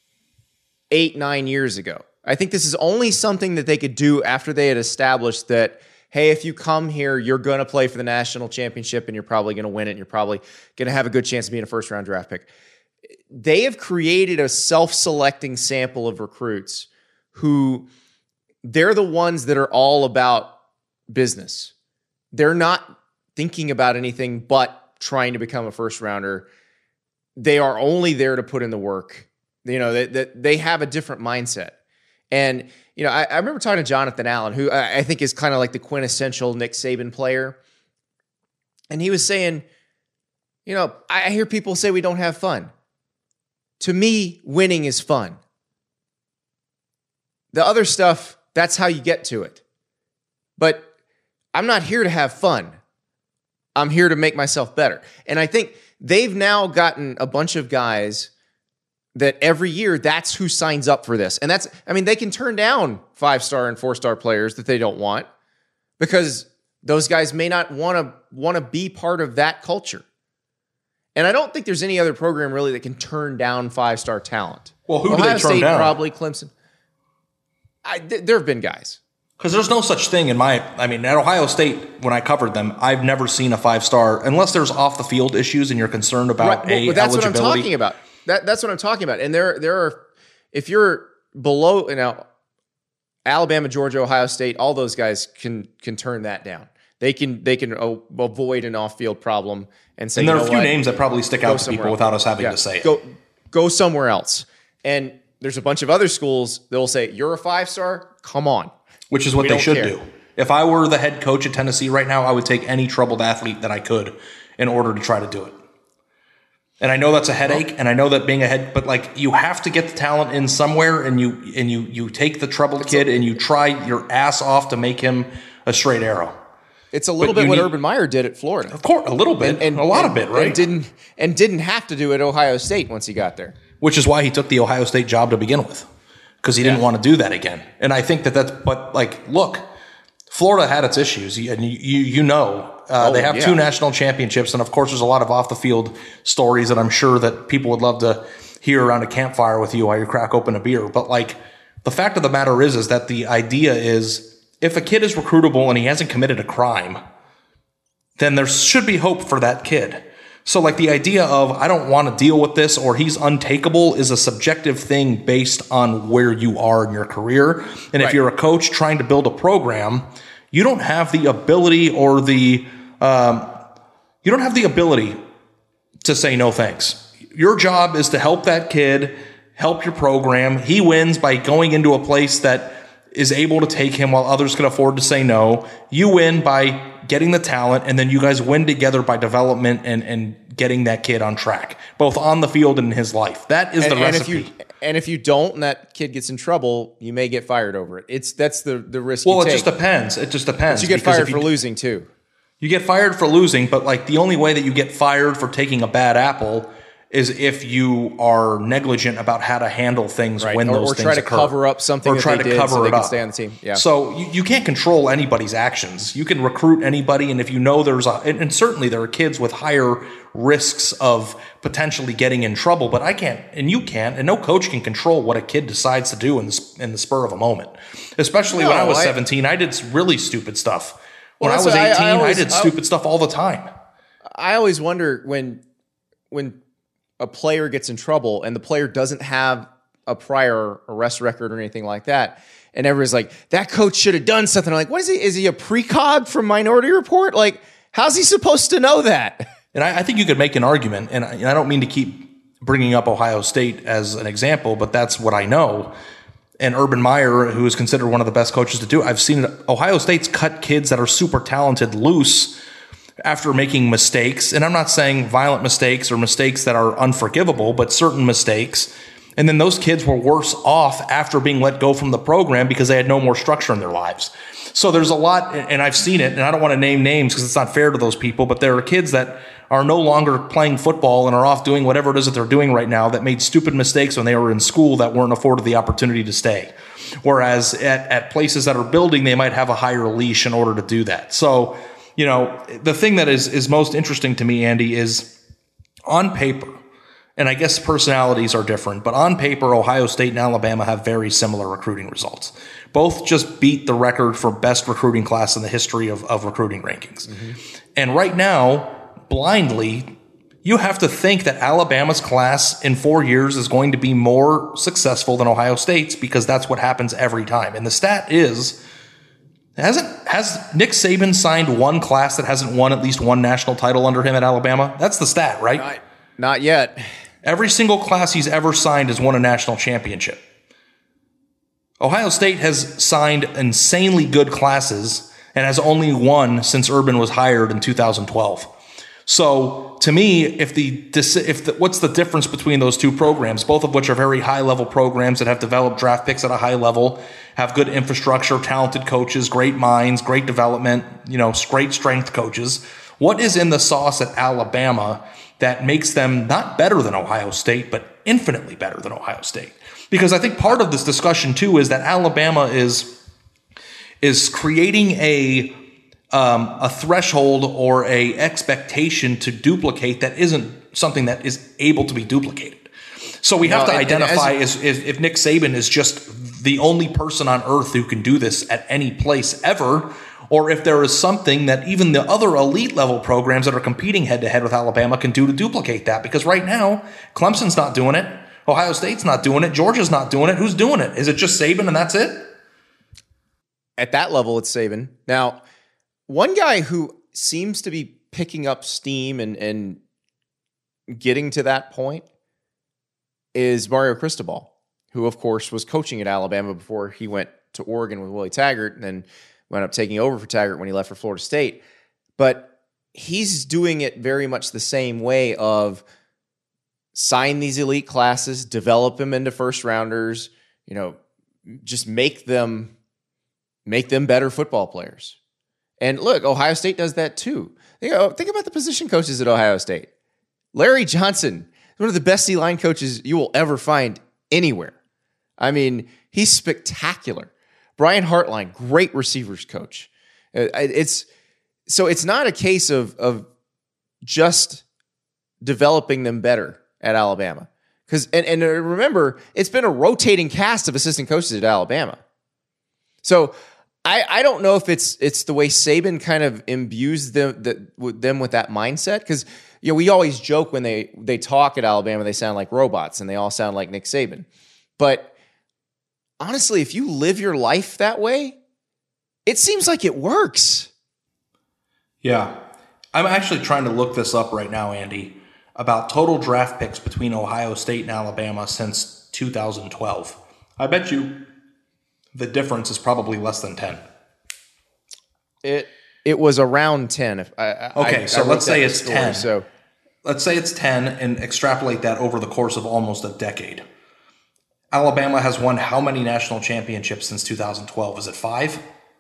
8-9 years ago. I think this is only something that they could do after they had established that, hey, if you come here, you're going to play for the national championship and you're probably going to win it and you're probably going to have a good chance of being a first-round draft pick. They have created a self-selecting sample of recruits who they're the ones that are all about business. They're not thinking about anything but trying to become a first-rounder. They are only there to put in the work. You know, they have a different mindset. And, you know, I remember talking to Jonathan Allen, who I think is kind of like the quintessential Nick Saban player. And he was saying, you know, I hear people say we don't have fun. To me, winning is fun. The other stuff, that's how you get to it. But I'm not here to have fun. I'm here to make myself better. And I think they've now gotten a bunch of guys that every year, that's who signs up for this. And that's, I mean, they can turn down 5-star and 4-star players that they don't want because those guys may not want to be part of that culture. And I don't think there's any other program really that can turn down 5-star talent. Well, who Ohio do they turn State, down? Probably Clemson. There have been guys. Because there's no such thing at Ohio State, when I covered them, I've never seen a 5-star, unless there's off the field issues and you're concerned about Well, that's eligibility. what I'm talking about. That's what I'm talking about. And there are, if you're below, you know, Alabama, Georgia, Ohio State, all those guys can turn that down. They can avoid an off-field problem and say, and there are a few names that probably stick out to people without us having to say it. Go somewhere else. And there's a bunch of other schools that will say, you're a 5-star? Come on. Which is what they should do. If I were the head coach at Tennessee right now, I would take any troubled athlete that I could in order to try to do it. And I know that's a headache, and I know that being a head, but like you have to get the talent in somewhere, and you take the troubled kid and you try your ass off to make him a straight arrow. It's a little bit what Urban Meyer did at Florida. Of course, a little bit, and a lot of it, right? And didn't have to do it at Ohio State once he got there. Which is why he took the Ohio State job to begin with, because he didn't want to do that again. And I think that's, but like, look, Florida had its issues, and you know, They have 2 national championships. And of course, there's a lot of off the field stories that I'm sure that people would love to hear around a campfire with you while you crack open a beer. But like, the fact of the matter is that the idea is if a kid is recruitable and he hasn't committed a crime, then there should be hope for that kid. So like the idea of I don't want to deal with this or he's untakeable is a subjective thing based on where you are in your career. And if you're a coach trying to build a program, you don't have the ability or you don't have the ability to say no thanks. Your job is to help that kid, help your program. He wins by going into a place that is able to take him while others can afford to say no. You win by getting the talent, and then you guys win together by development and getting that kid on track, both on the field and in his life. That is the recipe. And if you don't, and that kid gets in trouble, you may get fired over it. That's the risk you take. Well, it just depends. It just depends. But you get fired for losing too. You get fired for losing, but like the only way that you get fired for taking a bad apple is if you are negligent about how to handle things when those things occur. Or try to cover up something that they did so they can stay on the team. Yeah. So you can't control anybody's actions. You can recruit anybody, and if you know and certainly there are kids with higher risks of potentially getting in trouble, but I can't, and you can't, and no coach can control what a kid decides to do in the spur of a moment. Especially when I was 17, I did really stupid stuff. When I was 18, I did stupid stuff all the time. I always wonder when a player gets in trouble and the player doesn't have a prior arrest record or anything like that, and everybody's like, that coach should have done something. I'm like, what is he? Is he a precog from Minority Report? Like, how's he supposed to know that? And I think you could make an argument, and I don't mean to keep bringing up Ohio State as an example, but that's what I know. And Urban Meyer, who is considered one of the best coaches to do it, I've seen Ohio State's cut kids that are super talented loose after making mistakes. And I'm not saying violent mistakes or mistakes that are unforgivable, but certain mistakes. And then those kids were worse off after being let go from the program because they had no more structure in their lives. So there's a lot, and I've seen it, and I don't want to name names because it's not fair to those people, but there are kids that are no longer playing football and are off doing whatever it is that they're doing right now that made stupid mistakes when they were in school that weren't afforded the opportunity to stay. Whereas at places that are building, they might have a higher leash in order to do that. So, you know, the thing that is most interesting to me, Andy, is on paper, and I guess personalities are different, but on paper, Ohio State and Alabama have very similar recruiting results. Both just beat the record for best recruiting class in the history of recruiting rankings. Mm-hmm. And right now, blindly, you have to think that Alabama's class in 4 years is going to be more successful than Ohio State's because that's what happens every time. And the stat is, has Nick Saban signed one class that hasn't won at least one national title under him at Alabama? That's the stat, right? Not yet. Every single class he's ever signed has won a national championship. Ohio State has signed insanely good classes and has only won since Urban was hired in 2012. So to me, what's the difference between those two programs, both of which are very high-level programs that have developed draft picks at a high level, have good infrastructure, talented coaches, great minds, great development, great strength coaches. What is in the sauce at Alabama that makes them not better than Ohio State, but infinitely better than Ohio State? Because I think part of this discussion too is that Alabama is creating a threshold or a expectation to duplicate that isn't something that is able to be duplicated. So we have to identify if Nick Saban is just the only person on earth who can do this at any place ever, or if there is something that even the other elite level programs that are competing head to head with Alabama can do to duplicate that. Because right now, Clemson's not doing it. Ohio State's not doing it. Georgia's not doing it. Who's doing it? Is it just Saban and that's it? At that level, it's Saban. Now, one guy who seems to be picking up steam and getting to that point is Mario Cristobal, who, of course, was coaching at Alabama before he went to Oregon with Willie Taggart and then wound up taking over for Taggart when he left for Florida State. But he's doing it very much the same way of sign these elite classes, develop them into first rounders, just make them better football players. And look, Ohio State does that too. Think about the position coaches at Ohio State. Larry Johnson is one of the best D-line coaches you will ever find anywhere. I mean, he's spectacular. Brian Hartline, great receivers coach. So it's not a case of just developing them better at Alabama. And remember, it's been a rotating cast of assistant coaches at Alabama. So I don't know if it's the way Saban kind of imbues them with that mindset, because we always joke when they talk at Alabama, they sound like robots and they all sound like Nick Saban. But honestly, if you live your life that way, it seems like it works. Yeah. I'm actually trying to look this up right now, Andy, about total draft picks between Ohio State and Alabama since 2012. I bet you the difference is probably less than 10. It was around 10. Let's say it's 10. So let's say it's 10 and extrapolate that over the course of almost a decade. Alabama has won how many national championships since 2012? Is it 5?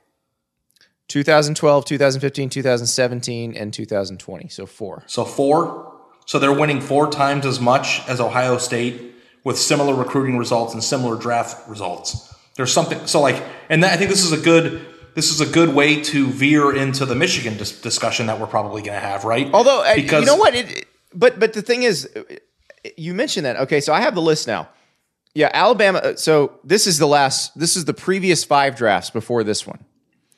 2012, 2015, 2017, and 2020. So 4. So 4. So they're winning 4 times as much as Ohio State with similar recruiting results and similar draft results. There's something. So and I think this is a good way to veer into the Michigan discussion that we're probably going to have, right? Although, because you know what? But the thing is, you mentioned that. Okay, so I have the list now. Yeah, Alabama. So this is the previous 5 drafts before this one.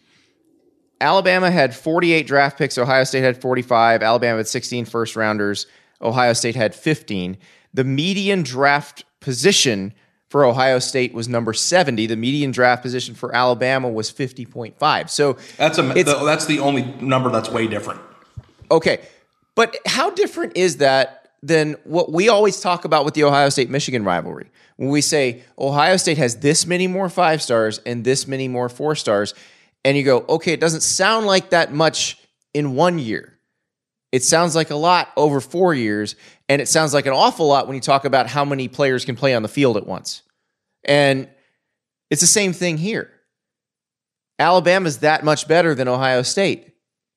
Alabama had 48 draft picks. Ohio State had 45. Alabama had 16 first rounders. Ohio State had 15. The median draft position for Ohio State was number 70. The median draft position for Alabama was 50.5. So that's the only number that's way different. Okay. But how different is that than what we always talk about with the Ohio State-Michigan rivalry? When we say Ohio State has this many more 5 stars and this many more 4 stars, and you go, okay, it doesn't sound like that much in 1 year. It sounds like a lot over 4 years, and it sounds like an awful lot when you talk about how many players can play on the field at once. And it's the same thing here. Alabama's that much better than Ohio State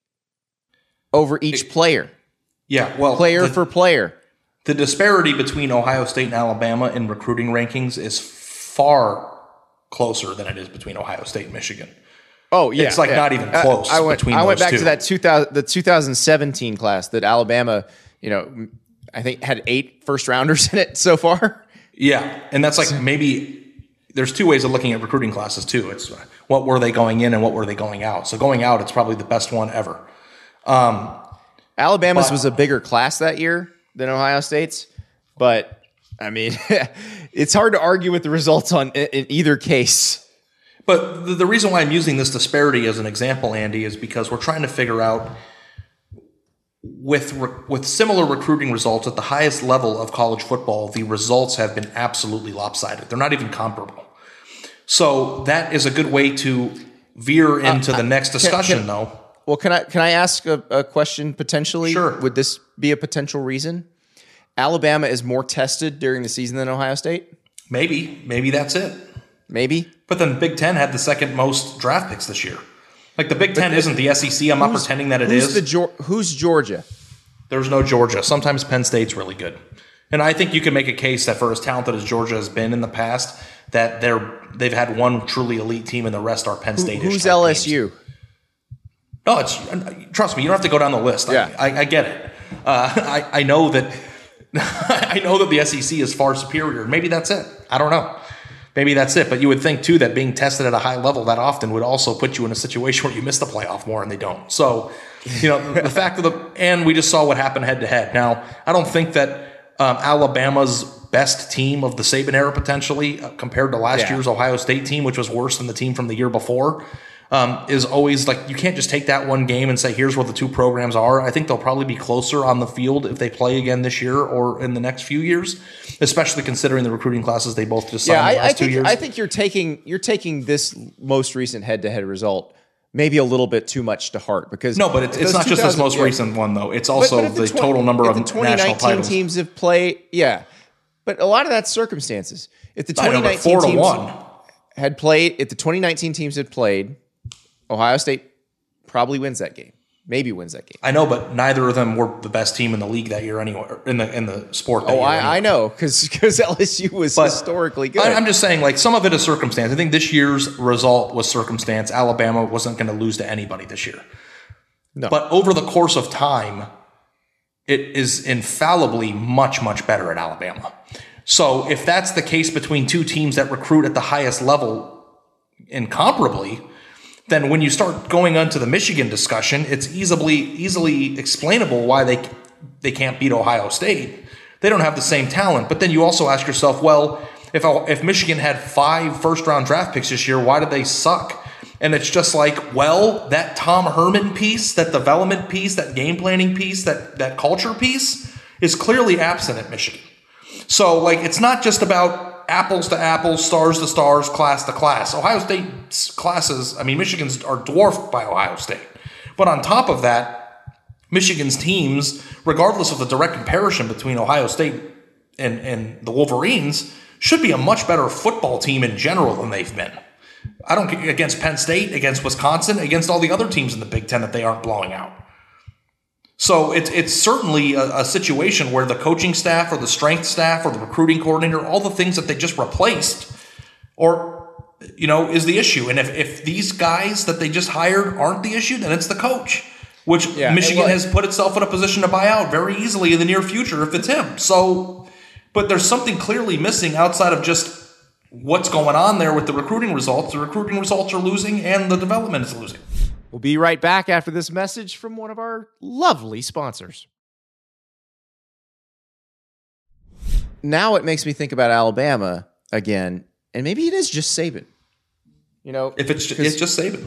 over each player. Yeah, well, player for player. The disparity between Ohio State and Alabama in recruiting rankings is far closer than it is between Ohio State and Michigan. Oh, yeah. It's not even close between those two. I went back to the 2017 class that Alabama, I think had 8 first rounders in it so far. Yeah, and that's maybe there's 2 ways of looking at recruiting classes too. It's what were they going in and what were they going out. So going out, it's probably the best one ever. Alabama's was a bigger class that year than Ohio State's, but I mean, it's hard to argue with the results in either case. But the reason why I'm using this disparity as an example, Andy, is because we're trying to figure out with similar recruiting results at the highest level of college football, the results have been absolutely lopsided. They're not even comparable. So that is a good way to veer into the next discussion, though. Well, can I ask a question potentially? Sure. Would this be a potential reason? Alabama is more tested during the season than Ohio State? Maybe that's it. Maybe. But then Big Ten had the second most draft picks this year. The Big Ten isn't the SEC. I'm not pretending that it is. Who's Georgia? There's no Georgia. Sometimes Penn State's really good. And I think you can make a case that for as talented as Georgia has been in the past, that they've had one truly elite team and the rest are Penn State-ish. Who's LSU? No, trust me, you don't have to go down the list. Yeah. I get it. I know that I know that the SEC is far superior. Maybe that's it. I don't know. Maybe that's it. But you would think, too, that being tested at a high level that often would also put you in a situation where you miss the playoff more and they don't. So, the fact and we just saw what happened head-to-head. Now, I don't think that Alabama's best team of the Saban era potentially compared to last year's Ohio State team, which was worse than the team from the year before, is always you can't just take that one game and say, here's what the 2 programs are. I think they'll probably be closer on the field if they play again this year or in the next few years, especially considering the recruiting classes they both just signed in the last 2 years. I think you're taking this most recent head-to-head result maybe a little bit too much to heart because but it's not just this most recent one though. It's also the total number of national titles. Teams have played, but a lot of that's circumstances. If the 2019 teams had played, if the 2019 teams had played, Ohio State probably wins that game. Maybe wins that game. I know, but neither of them were the best team in the league that year anyway, in the sport that year. I know, because LSU was historically good. I'm just saying, some of it is circumstance. I think this year's result was circumstance. Alabama wasn't going to lose to anybody this year. No. But over the course of time, it is infallibly much, much better at Alabama. So if that's the case between two teams that recruit at the highest level incomparably, then when you start going on to the Michigan discussion, it's easily explainable why they can't beat Ohio State. They don't have the same talent. But then you also ask yourself, well, if Michigan had 5 first-round draft picks this year, why did they suck? And it's just like, well, that Tom Herman piece, that development piece, that game planning piece, that culture piece is clearly absent at Michigan. So, like, it's not just about apples to apples, stars to stars, class to class. Ohio State's classes, Michigan's are dwarfed by Ohio State. But on top of that, Michigan's teams, regardless of the direct comparison between Ohio State and the Wolverines, should be a much better football team in general than they've been. I don't care against Penn State, against Wisconsin, against all the other teams in the Big Ten that they aren't blowing out. So it's certainly a situation where the coaching staff or the strength staff or the recruiting coordinator, all the things that they just replaced, is the issue. And if these guys that they just hired aren't the issue, then it's the coach, which Michigan has put itself in a position to buy out very easily in the near future if it's him. So, but there's something clearly missing outside of just what's going on there with the recruiting results. The recruiting results are losing and the development is losing. We'll be right back after this message from one of our lovely sponsors. Now it makes me think about Alabama again, and maybe it is just Saban. If it's just Saban.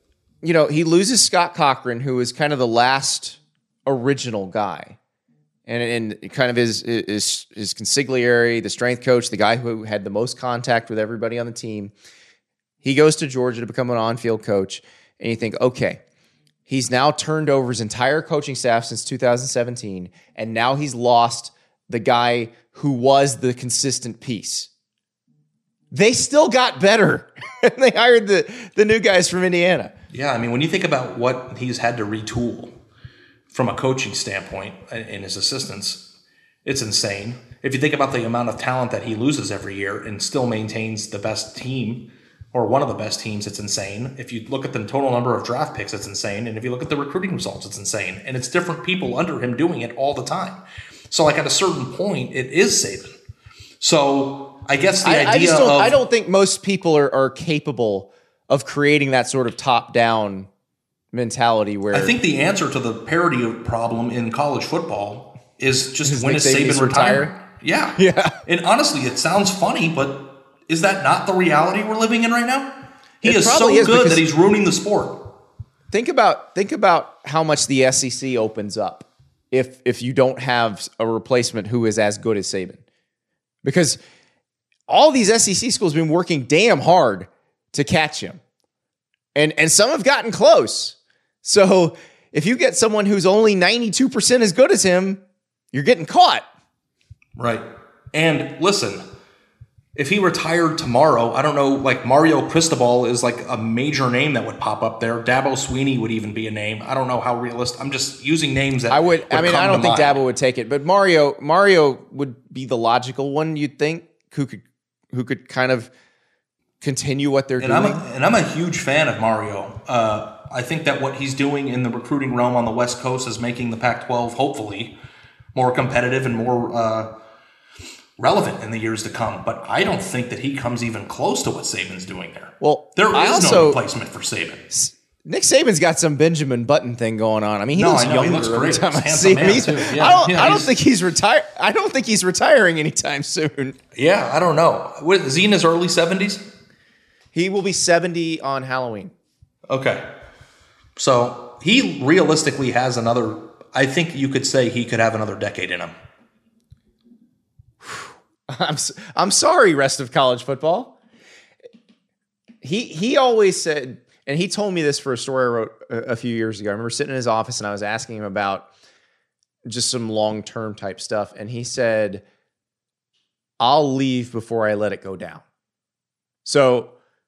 He loses Scott Cochran, who is kind of the last original guy. And kind of his consigliere, the strength coach, the guy who had the most contact with everybody on the team. He goes to Georgia to become an on-field coach. And you think, okay, he's now turned over his entire coaching staff since 2017, and now he's lost the guy who was the consistent piece. They still got better. And they hired the new guys from Indiana. Yeah, when you think about what he's had to retool from a coaching standpoint in his assistants, it's insane. If you think about the amount of talent that he loses every year and still maintains the best team, or one of the best teams, it's insane. If you look at the total number of draft picks, it's insane. And if you look at the recruiting results, it's insane. And it's different people under him doing it all the time. So, at a certain point, it is Saban. So, I guess I don't think most people are capable of creating that sort of top-down mentality where... I think the answer to the parity problem in college football is just when is Saban retiring? Yeah. And honestly, it sounds funny, but... is that not the reality we're living in right now? He is so good that he's ruining the sport. Think about how much the SEC opens up if you don't have a replacement who is as good as Saban. Because all these SEC schools have been working damn hard to catch him. And some have gotten close. So if you get someone who's only 92% as good as him, you're getting caught. Right. And listen, if he retired tomorrow, I don't know, Mario Cristobal is a major name that would pop up there. Dabo Sweeney would even be a name. I don't know how realistic. I'm just using names that I don't think Dabo would take it, but Mario would be the logical one, you'd think, who could kind of continue what they're doing. I'm a huge fan of Mario. I think that what he's doing in the recruiting realm on the West Coast is making the Pac-12 hopefully more competitive and more relevant in the years to come, but I don't think that he comes even close to what Saban's doing there. Well, there is no replacement for Saban. Nick Saban's got some Benjamin Button thing going on. He looks younger. He looks great. Every time I see him. I don't think he's retired. I don't think he's retiring anytime soon. Yeah, I don't know. Is he in his early 70s? He will be 70 on Halloween. Okay, so he realistically has another. I think you could say he could have another decade in him. I'm sorry, rest of college football. He always said, and he told me this for a story I wrote a few years ago. I remember sitting in his office and I was asking him about just some long-term type stuff. And he said, I'll leave before I let it go down. So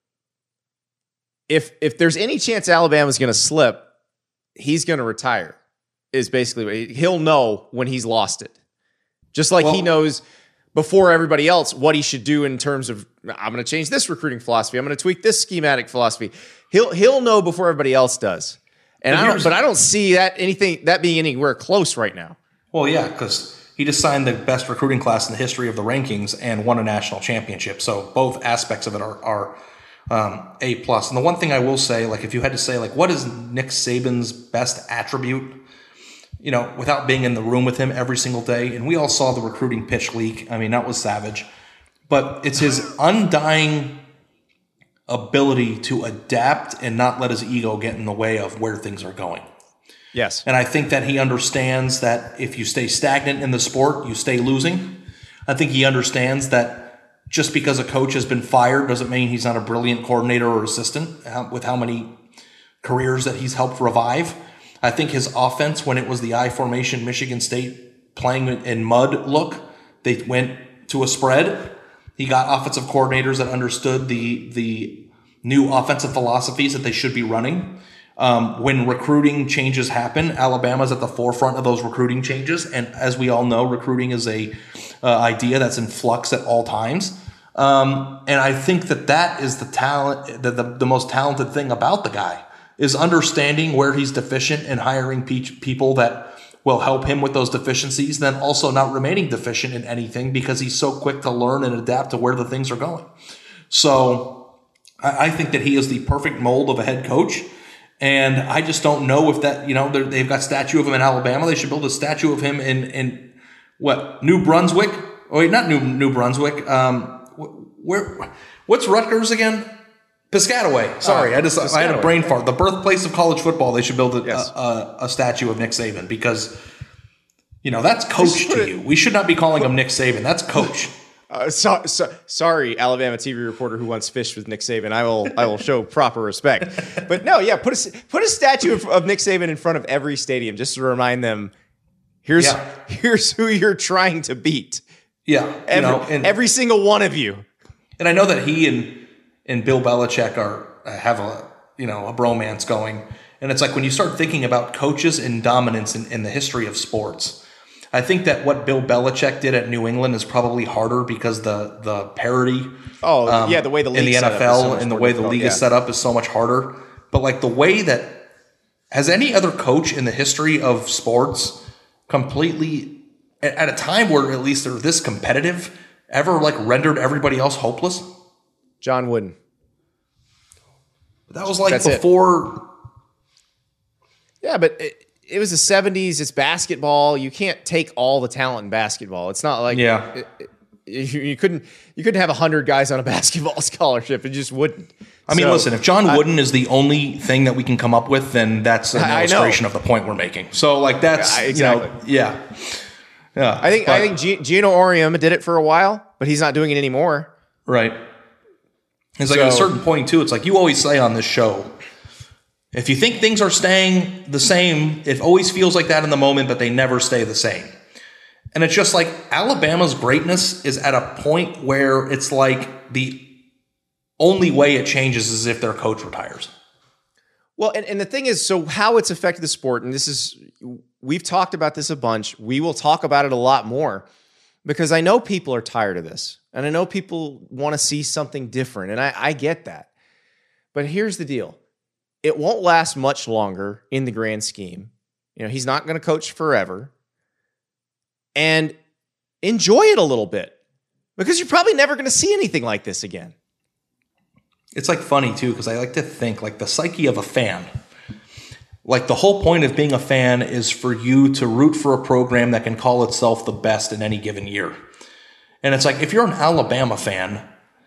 if there's any chance Alabama's going to slip, he's going to retire is basically he'll know when he's lost it. Just like he knows before everybody else what he should do in terms of, I'm going to change this recruiting philosophy. I'm going to tweak this schematic philosophy. He'll know before everybody else does. And I don't see that being anywhere close right now. Well, yeah, because he just signed the best recruiting class in the history of the rankings and won a national championship. So both aspects of it are A plus. And the one thing I will say, like if you had to say, like, what is Nick Saban's best attribute? You know, without being in the room with him every single day, and we all saw the recruiting pitch leak. I mean, that was savage. But it's his undying ability to adapt and not let his ego get in the way of where things are going. Yes. And I think that he understands that if you stay stagnant in the sport, you stay losing. I think he understands that just because a coach has been fired doesn't mean he's not a brilliant coordinator or assistant with how many careers that he's helped revive. I think his offense, when it was the I formation, Michigan State playing in mud look, they went to a spread. He got offensive coordinators that understood the new offensive philosophies that they should be running. When recruiting changes happen, Alabama's at the forefront of those recruiting changes. And as we all know, recruiting is a idea that's in flux at all times. And I think that is the talent, the most talented thing about the guy is understanding where he's deficient and hiring people that will help him with those deficiencies, then also not remaining deficient in anything because he's so quick to learn and adapt to where the things are going. So I think that he is the perfect mold of a head coach. And I just don't know if that, they've got a statue of him in Alabama. They should build a statue of him in what, New Brunswick? Oh, wait, not New Brunswick. What's Rutgers again? Piscataway. Sorry, I had a brain fart. The birthplace of college football. They should build a statue of Nick Saban because, that's coach to you. We should not be calling him Nick Saban. That's coach. Sorry, Alabama TV reporter who once fished with Nick Saban. I will show proper respect. But no, yeah, put a statue of Nick Saban in front of every stadium just to remind them, here's who you're trying to beat. Yeah, every single one of you. And I know that he and Bill Belichick have a bromance going, and it's like when you start thinking about coaches and dominance in the history of sports. I think that what Bill Belichick did at New England is probably harder because the parity. The way the league in the NFL and the way the league is set up is so much harder. But like the way that has any other coach in the history of sports completely at a time where at least they're this competitive ever like rendered everybody else hopeless? John Wooden. That was like before. Yeah, but it was the 70s. It's basketball. You can't take all the talent in basketball. It's not like you couldn't have 100 guys on a basketball scholarship. It just wouldn't. I mean, listen, if John Wooden is the only thing that we can come up with, then that's an illustration of the point we're making. So like that's exactly. Yeah. I think Gino Auriemma did it for a while, but he's not doing it anymore. Right. It's like at a certain point too, it's like you always say on this show, if you think things are staying the same, it always feels like that in the moment, but they never stay the same. And it's just like Alabama's greatness is at a point where it's like the only way it changes is if their coach retires. Well, and the thing is, so how it's affected the sport, and we've talked about this a bunch. We will talk about it a lot more because I know people are tired of this. And I know people want to see something different, and I get that. But here's the deal. It won't last much longer in the grand scheme. He's not going to coach forever. And enjoy it a little bit because you're probably never going to see anything like this again. It's like funny too, because I like to think like the psyche of a fan. Like the whole point of being a fan is for you to root for a program that can call itself the best in any given year. And it's like, if you're an Alabama fan,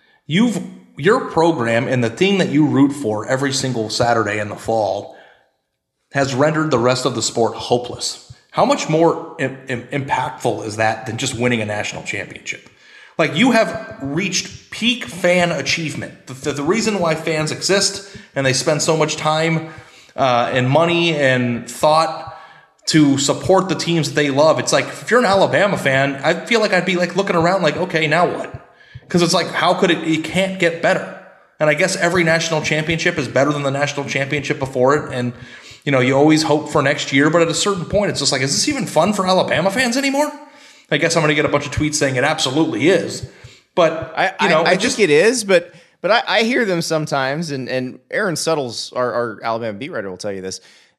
your program and the team that you root for every single Saturday in the fall has rendered the rest of the sport hopeless. How much more impactful is that than just winning a national championship? Like you have reached peak fan achievement. The reason why fans exist and they spend so much time and money and thought to support the teams that they love. It's like, if you're an Alabama fan, I feel like I'd be like looking around like, okay, now what? Because it's like, how could it can't get better. And I guess every national championship is better than the national championship before it. And, you always hope for next year. But at a certain point, it's just like, is this even fun for Alabama fans anymore? I guess I'm going to get a bunch of tweets saying it absolutely is. But, I think it is. But I hear them sometimes. And Aaron Suttles, our Alabama beat writer, will tell you this.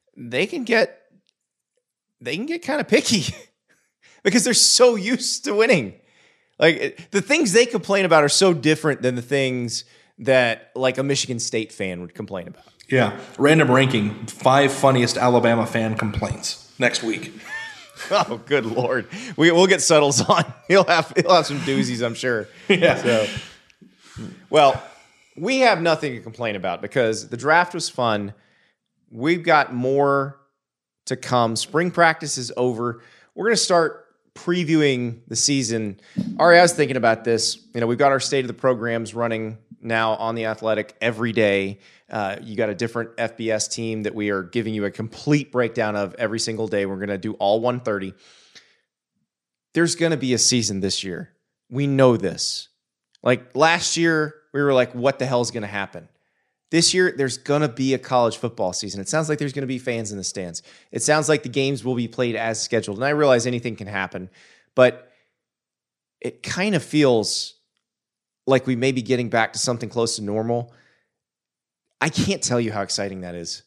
they can get kind of picky because they're so used to winning. Like, the things they complain about are so different than the things that like a Michigan State fan would complain about. Yeah. Random ranking, 5 funniest Alabama fan complaints next week. Oh, good Lord. We'll get Suttles on. He'll have some doozies, I'm sure. Yeah. So, well, we have nothing to complain about because the draft was fun. We've got more to come. Spring practice is over. We're going to start previewing the season. Ari, I was thinking about this. We've got our state of the programs running now on The Athletic every day. You got a different FBS team that we are giving you a complete breakdown of every single day. We're going to do all 130. There's going to be a season this year. We know this. Like last year, we were like, what the hell is going to happen? This year, there's going to be a college football season. It sounds like there's going to be fans in the stands. It sounds like the games will be played as scheduled. And I realize anything can happen, but it kind of feels like we may be getting back to something close to normal. I can't tell you how exciting that is.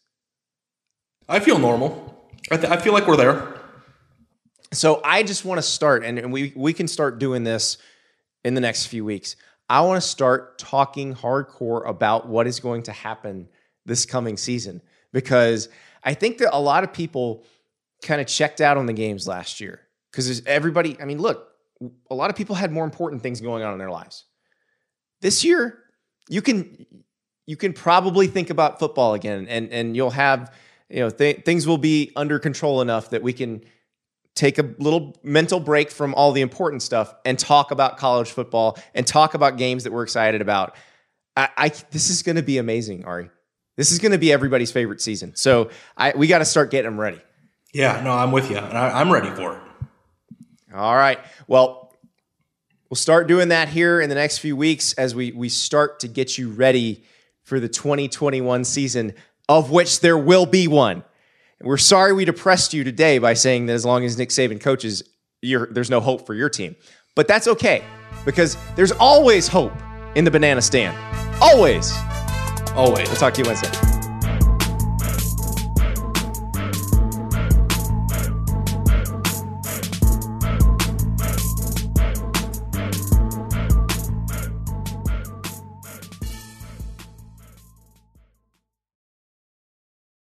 I feel normal. I feel like we're there. So I just want to start, and we can start doing this in the next few weeks. I want to start talking hardcore about what is going to happen this coming season, because I think that a lot of people kind of checked out on the games last year because everybody, I mean, look, a lot of people had more important things going on in their lives. This year, you can probably think about football again, and you'll have, things will be under control enough that we can take a little mental break from all the important stuff and talk about college football and talk about games that we're excited about. This is going to be amazing, Ari. This is going to be everybody's favorite season. So we got to start getting them ready. Yeah, no, I'm with you. And I'm ready for it. All right. Well, we'll start doing that here in the next few weeks as we start to get you ready for the 2021 season, of which there will be one. We're sorry we depressed you today by saying that as long as Nick Saban coaches, there's no hope for your team. But that's okay, because there's always hope in the banana stand. Always. Always. We'll talk to you Wednesday.